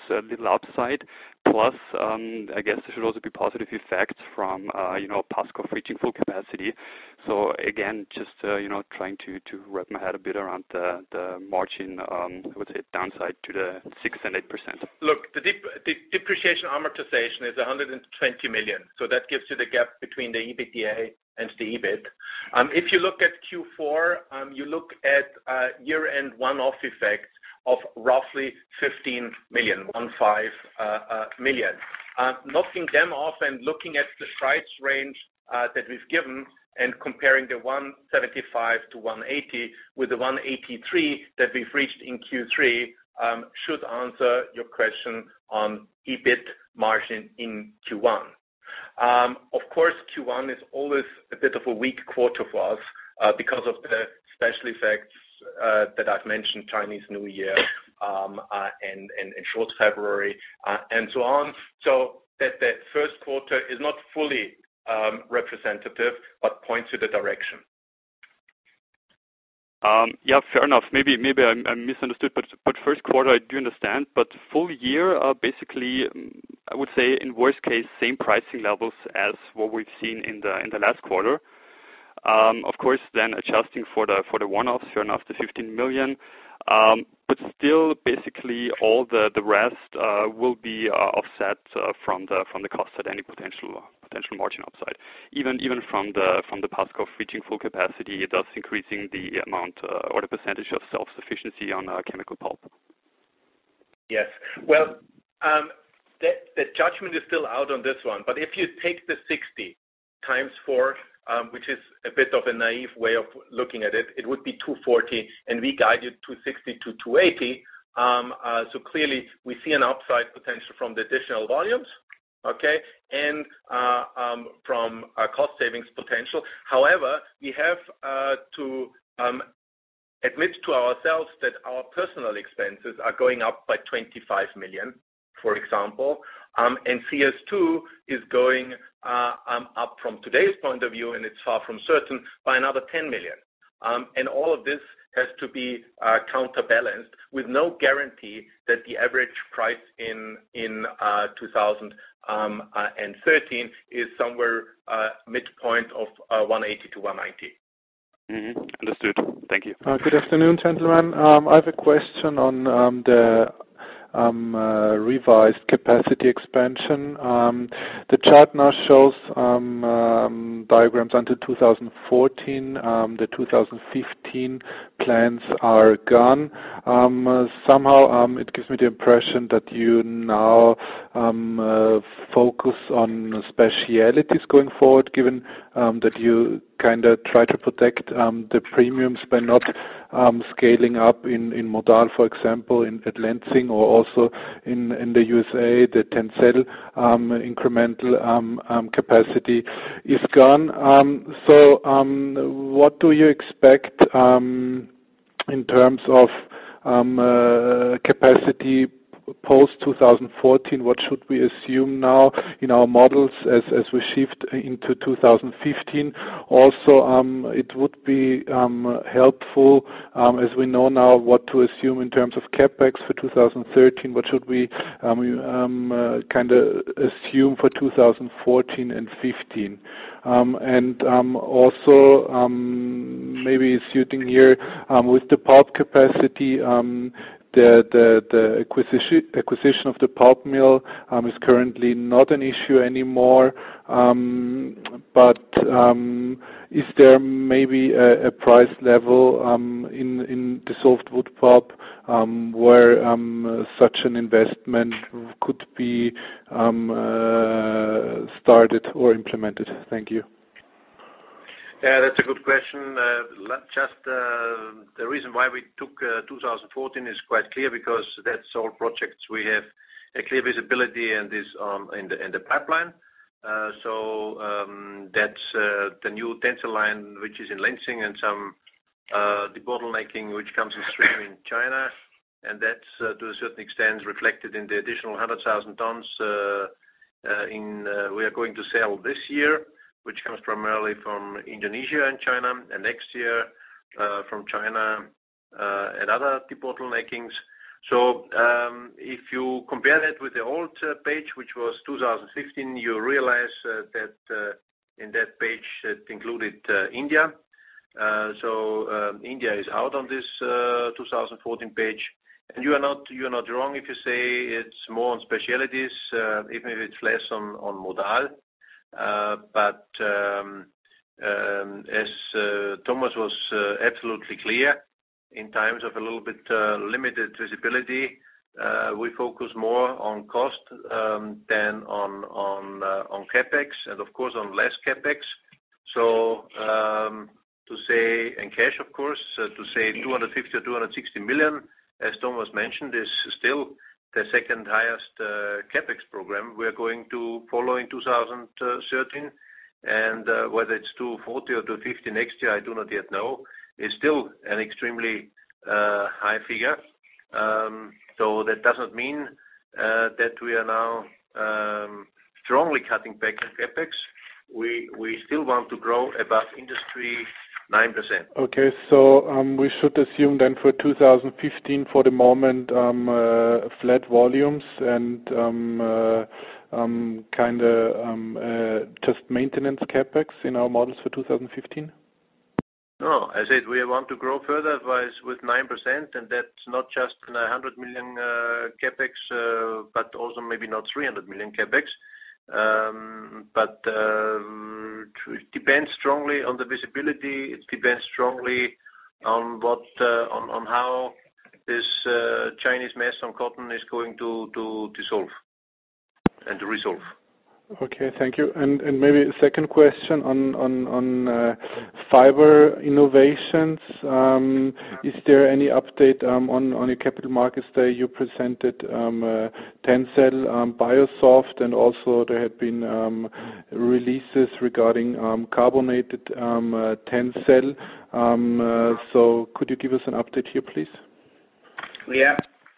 a little upside. Plus, I guess there should also be positive effects from, Paskov reaching full capacity. So again, just, trying to wrap my head a bit around the margin, I would say downside to the 6 and 8%. Look, the depreciation amortization is 120 million. So that gives you the gap between the EBITDA and the EBIT. If you look at Q4, you look at year-end one-off effects of roughly 15 million, 15 million. Knocking them off and looking at the price range that we've given and comparing the 175 to 180 with the 183 that we've reached in Q3 should answer your question on EBIT margin in Q1. Of course, Q1 is always a bit of a weak quarter for us because of the special effects that I've mentioned, Chinese New Year and short February and so on. So that the first quarter is not fully representative, but points to the direction. Yeah, fair enough. Maybe I misunderstood, but first quarter I do understand. But full year, basically, I would say in worst case, same pricing levels as what we've seen in the last quarter. Of course, then adjusting for the one-offs, fair enough, the 15 million. But still, basically, all the rest will be offset from the cost at any potential margin upside. Even from the Paskov reaching full capacity, thus increasing the amount or the percentage of self-sufficiency on chemical pulp. Yes. Well, the judgment is still out on this one. But if you take the 60 times 4, which is a bit of a naive way of looking at it, it would be 240, and we guided 260 to 280. So clearly, we see an upside potential from the additional volumes, okay, and from cost savings potential. However, we have to admit to ourselves that our personal expenses are going up by 25 million, for example, and CS2 is going up from today's point of view, and it's far from certain, by another 10 million. And all of this has to be counterbalanced with no guarantee that the average price in 2013 is somewhere midpoint of 180 to 190. Understood. Thank you. Good afternoon, gentlemen. I have a question on the revised capacity expansion. The chart now shows diagrams until 2014. The 2015 plans are gone. Somehow it gives me the impression that you now focus on specialities going forward, given that you kind of try to protect the premiums by not scaling up in Modal, for example, at Lenzing, or also in the USA, the Tencel incremental capacity is gone. So what do you expect in terms of capacity post 2014? What should we assume now in our models as we shift into 2015? Also, it would be helpful as we know now what to assume in terms of capex for 2013. What should we kind of assume for 2014 and 15? And also maybe suiting here with the pulp capacity. The acquisition of the pulp mill is currently not an issue anymore, but is there maybe a price level in dissolved wood pulp where such an investment could be started or implemented? Thank you. Yeah, that's a good question. The reason why we took 2014 is quite clear, because that's all projects we have a clear visibility and is in the pipeline. So that's the new Tencel line, which is in Lenzing, and some debottlenecking which comes in stream in China, and that's to a certain extent reflected in the additional 100,000 tons we are going to sell this year, which comes primarily from Indonesia and China, and next year from China and other debottleneckings. So if you compare that with the old page, which was 2015, you realize that in that page it included India. So India is out on this 2014 page. And you are not wrong if you say it's more on specialities, even if it's less on modal. But as Thomas was absolutely clear, in times of a little bit limited visibility, we focus more on cost than on capex, and of course on less capex. So to say in cash, of course, to say 250 or 260 million, as Thomas mentioned, is still the second highest capex program we are going to follow in 2013. And whether it's 240 or 250 next year, I do not yet know, is still an extremely high figure. So that does not mean that we are now strongly cutting back on capex. We still want to grow above industry 9%. Okay, so we should assume then for 2015, for the moment, flat volumes and kind of just maintenance capex in our models for 2015? No, I said we want to grow further with 9%, and that's not just 100 million capex, but also maybe not 300 million capex. But it depends strongly on the visibility. It depends strongly on what on how this Chinese mess on cotton is going to dissolve and to resolve. Okay, thank you. And maybe a second question on fiber innovations. Is there any update on your capital markets day? You presented Tencel, Biosoft, and also there had been releases regarding carbonated Tencel. So could you give us an update here, please? Yeah.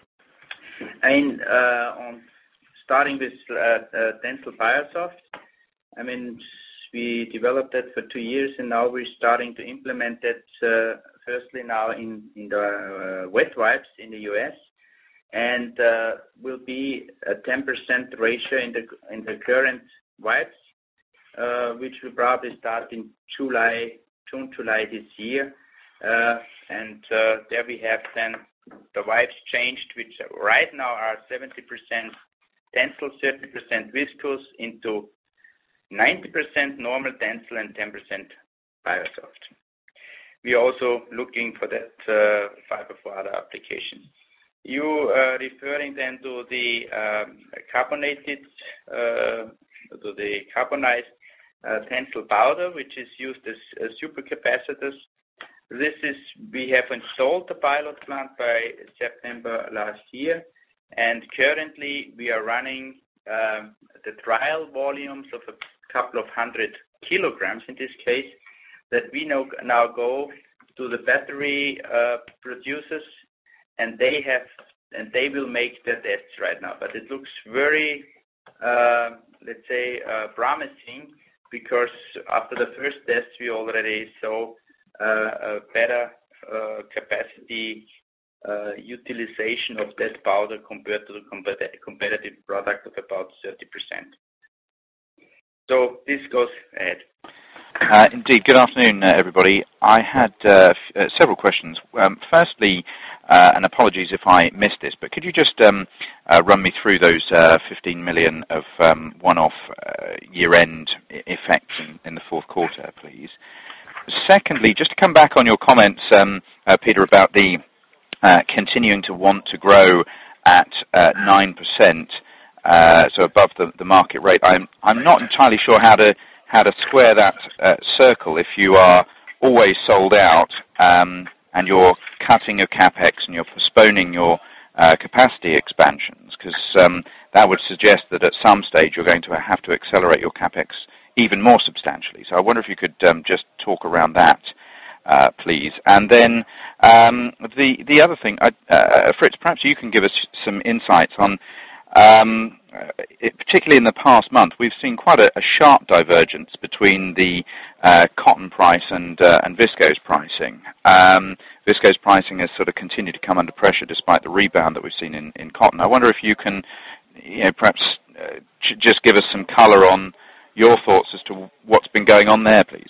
And on starting with Tencel Biosoft, I mean, we developed that for 2 years, and now we're starting to implement that firstly now in the wet wipes in the US, and will be a 10% ratio in the current wipes, which will probably start in June, July this year. And there we have then the wipes changed, which right now are 70% Tencel, 30% viscose, into 90% normal Tencel and 10% Biosoft. We are also looking for that fiber for other applications. You are referring then to the carbonated, to the carbonized Tencel powder, which is used as supercapacitors. We have installed the pilot plant by September last year, and currently we are running the trial volumes of a couple of 100 kilograms in this case, that we now go to the battery producers, and they will make the tests right now. But it looks very, let's say, promising, because after the first test we already saw a better capacity utilization of that powder compared to the competitive product of about 30%. So this goes ahead. Indeed. Good afternoon, everybody. I had several questions. Firstly, and apologies if I missed this, but could you just run me through those 15 million of one-off year-end effects in the fourth quarter, please? Secondly, just to come back on your comments, Peter, about the continuing to want to grow at 9%, so above the market rate. I'm not entirely sure how to square that circle if you are always sold out and you're cutting your capex and you're postponing your capacity expansions, because that would suggest that at some stage you're going to have to accelerate your capex even more substantially. So I wonder if you could just talk around that, please. And then the other thing, Fritz, perhaps you can give us some insights on, particularly in the past month, we've seen quite a sharp divergence between the cotton price and viscose pricing. viscose pricing has sort of continued to come under pressure despite the rebound that we've seen in cotton. I wonder if you can, perhaps just give us some colour on your thoughts as to what's been going on there, please.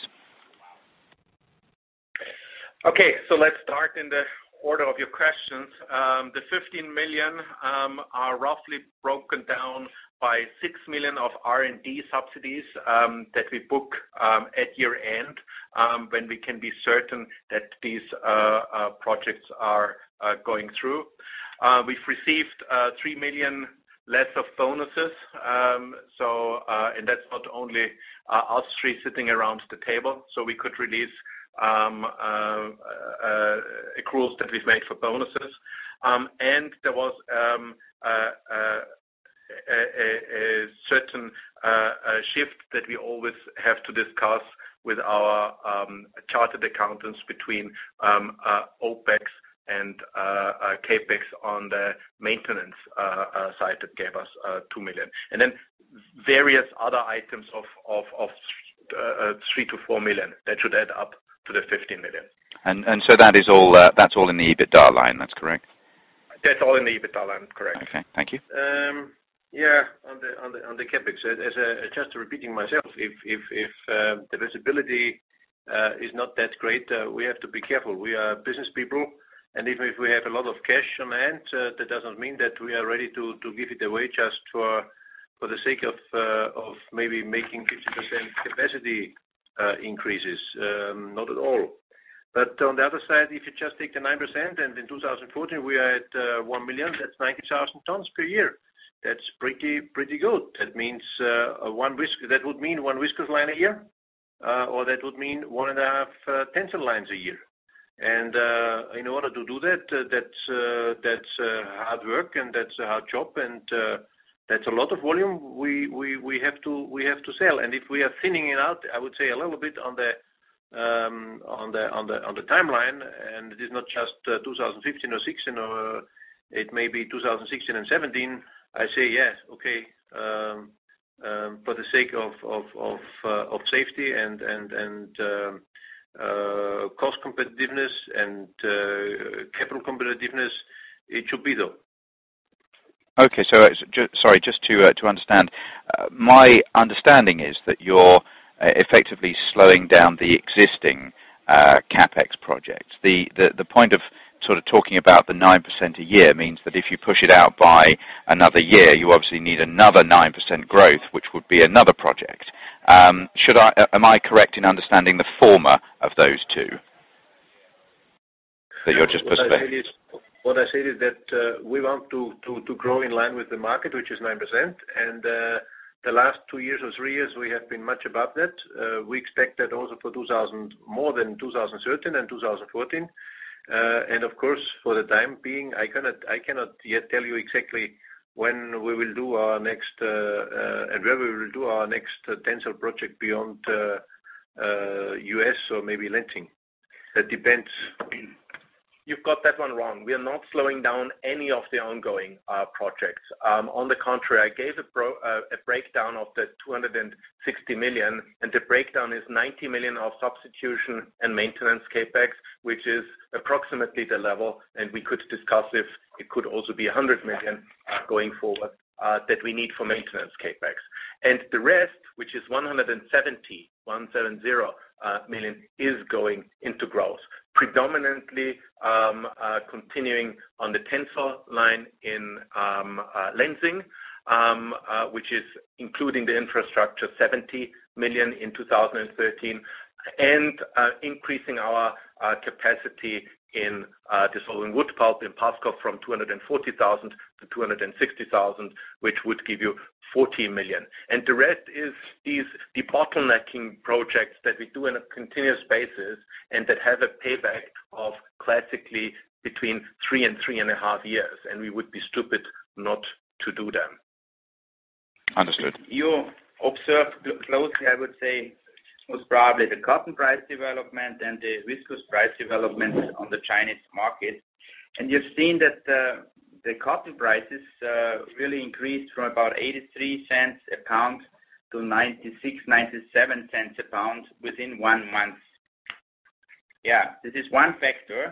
Okay, so let's start in the order of your questions. The 15 million are roughly broken down by 6 million of R&D subsidies that we book at year end when we can be certain that these projects are going through. We've received 3 million less of bonuses, and that's not only us three sitting around the table, so we could release accruals that we've made for bonuses. And there was a certain shift that we always have to discuss with our chartered accountants between OPEX and CAPEX on the maintenance side that gave us 2 million. And then various other items of 3 to 4 million that should add up to the 15 million. And so that is all. That's all in the EBITDA line. That's correct. That's all in the EBITDA line. Correct. Okay. Thank you. On the capex, just repeating myself, if the visibility is not that great, we have to be careful. We are business people, and even if we have a lot of cash on hand, that doesn't mean that we are ready to give it away just for the sake of maybe making 50% capacity increases. Not at all. But on the other side, if you just take the 9%, and in 2014 we are at 1 million, that's 90,000 tons per year. That's pretty good. That means that would mean one viscose line a year, or that would mean 1.5 tensile lines a year. And in order to do that, that's hard work, and that's a hard job, and that's a lot of volume we have to sell. And if we are thinning it out, I would say a little bit on the timeline, and it is not just 2015 or 16, or it may be 2016 and 17. I say yes, okay, for the sake of safety and cost competitiveness and capital competitiveness, it should be though. Okay, so just to understand, my understanding is that you're effectively slowing down the existing capex projects. The point of sort of talking about the 9% a year means that if you push it out by another year, you obviously need another 9% growth, which would be another project. Am I correct in understanding the former of those two? That you're just postponing. What I said is that we want to grow in line with the market, which is 9%, and the last 2 years or 3 years we have been much above that. We expect that also for more than 2013 and 2014. And of course, for the time being, I cannot yet tell you exactly when we will do our next and where we will do our next tensile project beyond US or maybe Lenzing. That depends. You've got that one wrong. We are not slowing down any of the ongoing projects. On the contrary, I gave a breakdown of the 260 million, and the breakdown is 90 million of substitution and maintenance capex, which is approximately the level, and we could discuss if it could also be 100 million going forward that we need for maintenance capex. And the rest, which is 170 million, is going into growth, predominantly continuing on the tensile line in Lenzing, which is including the infrastructure 70 million in 2013, and increasing our capacity in dissolving wood pulp in Paskov from 240,000 to 260,000, which would give you 40 million. And the rest is these debottlenecking projects that we do on a continuous basis and that have a payback of classically between 3 and 3.5 years, and we would be stupid not to do them. Understood. You observed closely, I would say, was probably the cotton price development and the viscose price development on the Chinese market. And you've seen that the cotton prices really increased from about 83 cents a pound to 96, 97 cents a pound within 1 month. Yeah, this is one factor.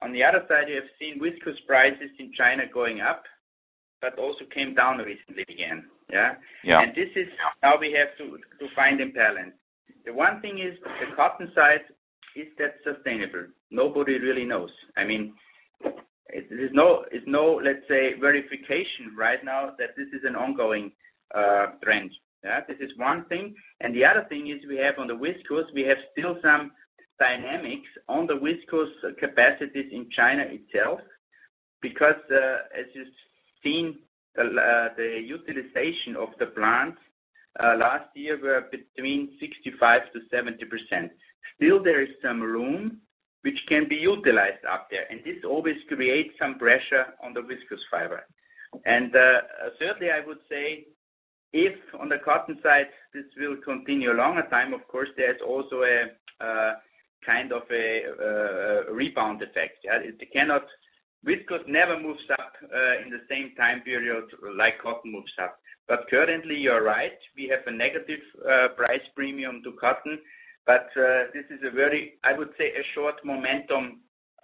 on the other side, you have seen viscose prices in China going up, but also came down recently again. Yeah. And this is how we have to find imbalance. The one thing is the cotton side, is that sustainable? Nobody really knows. I mean, there's no, let's say, verification right now that this is an ongoing trend. Yeah, this is one thing. And the other thing is we have on the viscose, we have still some dynamics on the viscose capacities in China itself, because as you've seen, the utilization of the plants last year were between 65 to 70%. Still, there is some room which can be utilized up there, and this always creates some pressure on the viscose fiber. And certainly, I would say, if on the cotton side this will continue a longer time, of course, there's also a kind of a rebound effect. Yeah? Viscose never moves up in the same time period like cotton moves up. But currently, you're right, we have a negative price premium to cotton, but this is a very, I would say, a short momentum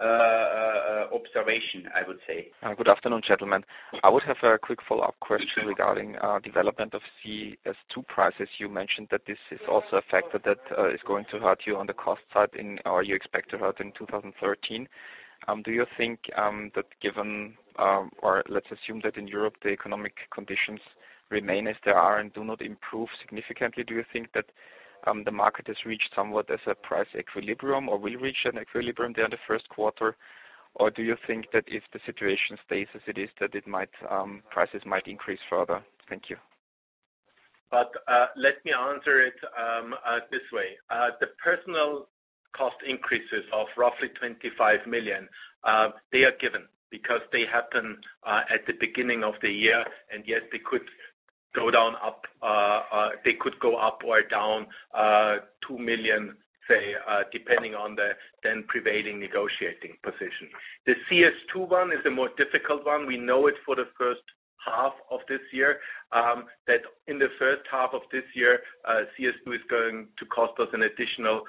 observation, I would say. Good afternoon, gentlemen. I would have a quick follow-up question regarding development of CS2 prices. You mentioned that this is also a factor that is going to hurt you on the cost side, or you expect to hurt in 2013. Do you think that given, or let's assume that in Europe the economic conditions remain as they are and do not improve significantly, do you think that the market has reached somewhat as a price equilibrium, or will reach an equilibrium there in the first quarter? Or do you think that if the situation stays as it is, that it might prices might increase further? Thank you. But let me answer it this way. The personal cost increases of roughly 25 million, they are given because they happen at the beginning of the year, and yes, they could go down up. They could go up or down 2 million, say, depending on the then prevailing negotiating position. The CS2 one is a more difficult one. We know it for the first half of this year, that in the first half of this year, CS2 is going to cost us an additional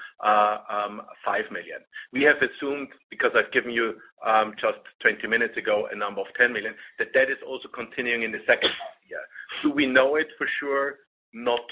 5 million. We have assumed, because I've given you just 20 minutes ago a number of 10 million, that is also continuing in the second half year. Do we know it for sure? Not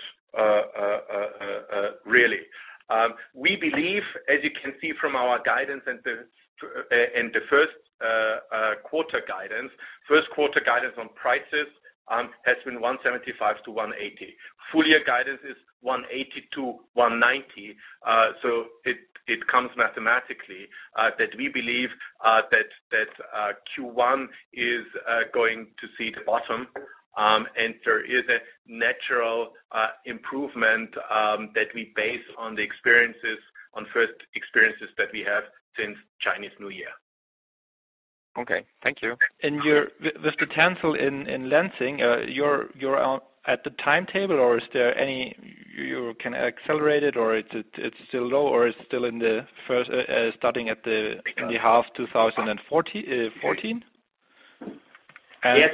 really. We believe, as you can see from our guidance and the first quarter guidance, first quarter guidance on prices has been 175 to 180. Full year guidance is 180 to 190. So it comes mathematically that we believe that Q1 is going to see the bottom. And there is a natural improvement that we base on the first experiences that we have since Chinese New Year. Okay, thank you. And with the TENCEL in Lansing, you're at the timetable, or is there any you can accelerate it, or it's still low, or it's still in the first starting at in the half 2014? Yes,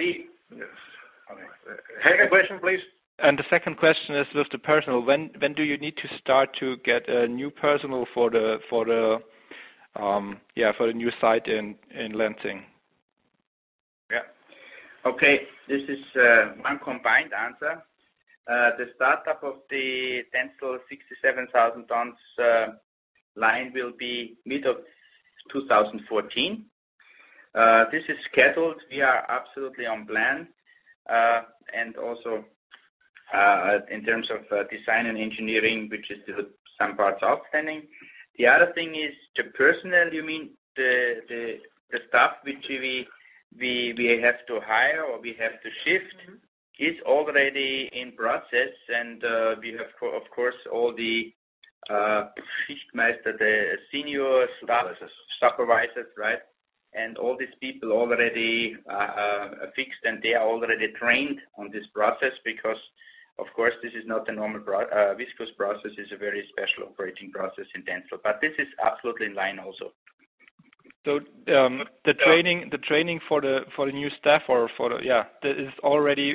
Second question, please. And the second question is with the personnel. When do you need to start to get a new personnel for the new site in Lansing? Yeah. Okay, this is one combined answer. The startup of the TENCEL 67,000 tons line will be mid of 2014. This is scheduled. We are absolutely on plan. And also in terms of design and engineering, which is still some parts outstanding. The other thing is the personnel. You mean the staff which we have to hire or we have to shift is already in process, and we have of course all the Schichtmeister, the senior staff supervisors, right? And all these people already fixed, and they are already trained on this process because, of course, this is not a normal viscose process. It's a very special operating process in TENCEL. But this is absolutely in line also. So the training for the new staff that is already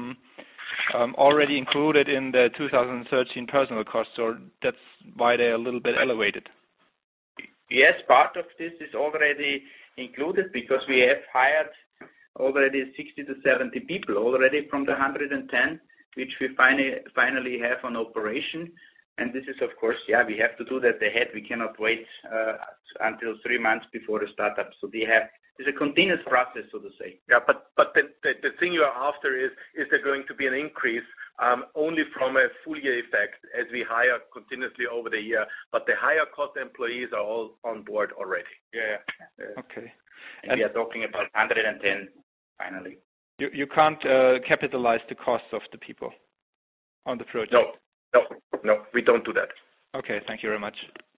included in the 2013 personnel costs, or that's why they're a little bit elevated. Yes, part of this is already included because we have hired already 60 to 70 people already from the 110, which we finally have on operation. And this is, of course, we have to do that ahead. We cannot wait until 3 months before the startup. So it's a continuous process, so to say. Yeah, but the thing you are after is there going to be an increase only from a full year effect as we hire continuously over the year, but the higher cost employees are all on board already. Yeah. Okay. And we are talking about 110 finally. You can't capitalize the costs of the people on the project? No, we don't do that. Okay, thank you very much.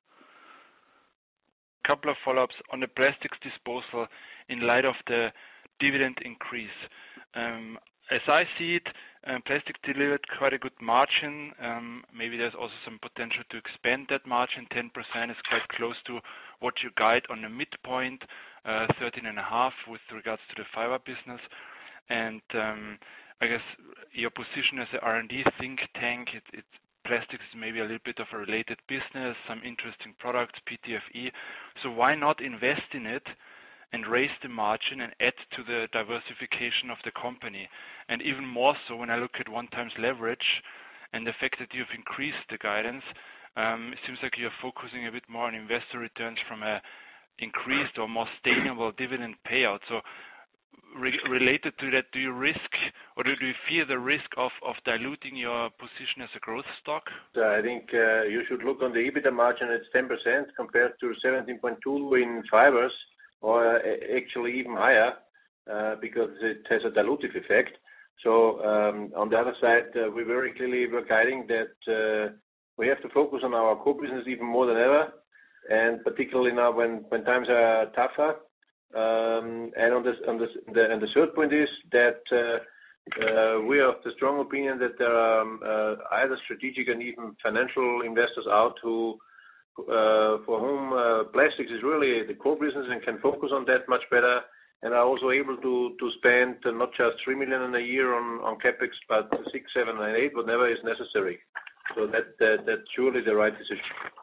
Couple of follow-ups on the plastics disposal in light of the dividend increase. As I see it, plastics delivered quite a good margin. Maybe there's also some potential to expand that margin. 10% is quite close to what you guide on the midpoint, 13.5 with regards to the fiber business. And I guess your position as an R&D think tank, plastics is maybe a little bit of a related business, some interesting products, PTFE. So why not invest in it and raise the margin and add to the diversification of the company? And even more so when I look at 1x leverage and the fact that you've increased the guidance, it seems like you're focusing a bit more on investor returns from a increased or more sustainable dividend payout. So related to that, do you risk or do you fear the risk of diluting your position as a growth stock? I think you should look on the EBITDA margin. It's 10% compared to 17.2 in fibers, or actually even higher, because it has a dilutive effect. So on the other side, we very clearly were guiding that we have to focus on our core business even more than ever, and particularly now when times are tougher. And the third point is that we are of the strong opinion that there are either strategic and even financial investors out who for whom plastics is really the core business and can focus on that much better, and are also able to spend not just 3 million in a year on capex, but 6, 7, and 8, whatever is necessary. So that's surely the right decision.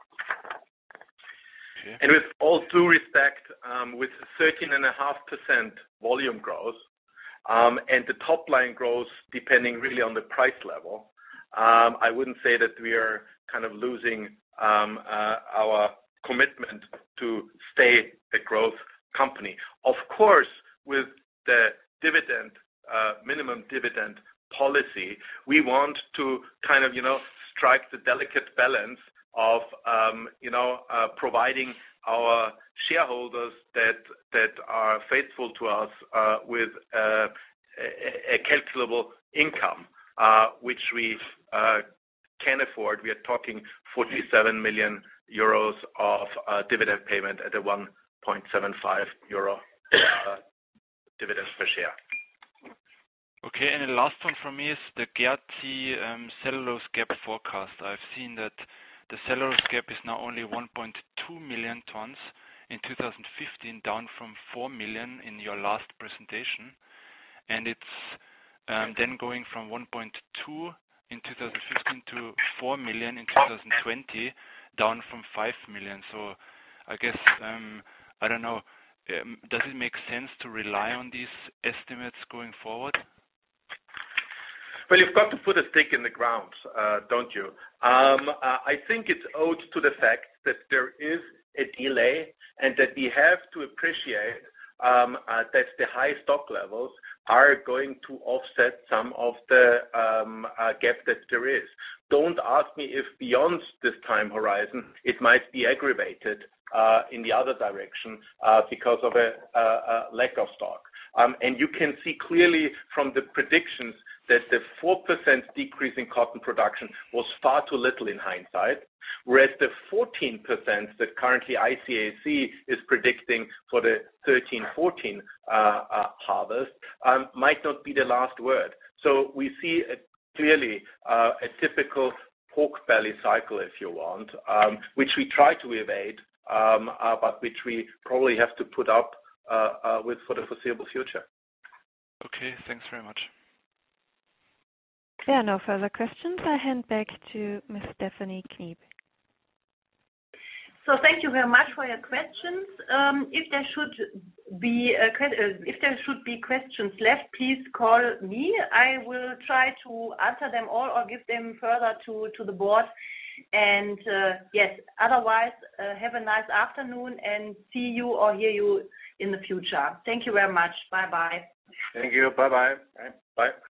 And with all due respect, with 13.5% volume growth, and the top line growth depending really on the price level, I wouldn't say that we are kind of losing our commitment to stay a growth company. Of course, with the dividend, minimum dividend policy, we want to kind of, strike the delicate balance of, providing our shareholders that are faithful to us with a calculable income, which we can afford. We are talking 47 million euros of dividend payment at a 1.75 euro dividends per share. Okay, and the last one from me is the GERZI cellulose gap forecast. I've seen that the cellulose gap is now only 1.2 million tons in 2015, down from 4 million in your last presentation. And it's then going from 1.2 in 2015 to 4 million in 2020, down from 5 million. So I guess, I don't know, does it make sense to rely on these estimates going forward? Well, you've got to put a stake in the ground, don't you? I think it's owed to the fact that there is a delay and that we have to appreciate that the high stock levels are going to offset some of the gap that there is. Don't ask me if beyond this time horizon it might be aggravated in the other direction because of a lack of stock. And you can see clearly from the predictions that the 4% decrease in cotton production was far too little in hindsight, whereas the 14% that currently ICAC is predicting for the 13-14 harvest might not be the last word. So we see clearly a typical pork belly cycle, if you want, which we try to evade, but which we probably have to put up with for the foreseeable future. Okay, thanks very much. There are no further questions. I hand back to Ms. Stefanie Kniep. So thank you very much for your questions. If there should be questions left, please call me. I will try to answer them all or give them further to the board. And yes, otherwise, have a nice afternoon and see you or hear you in the future. Thank you very much. Bye bye. Thank you. Bye bye. Bye.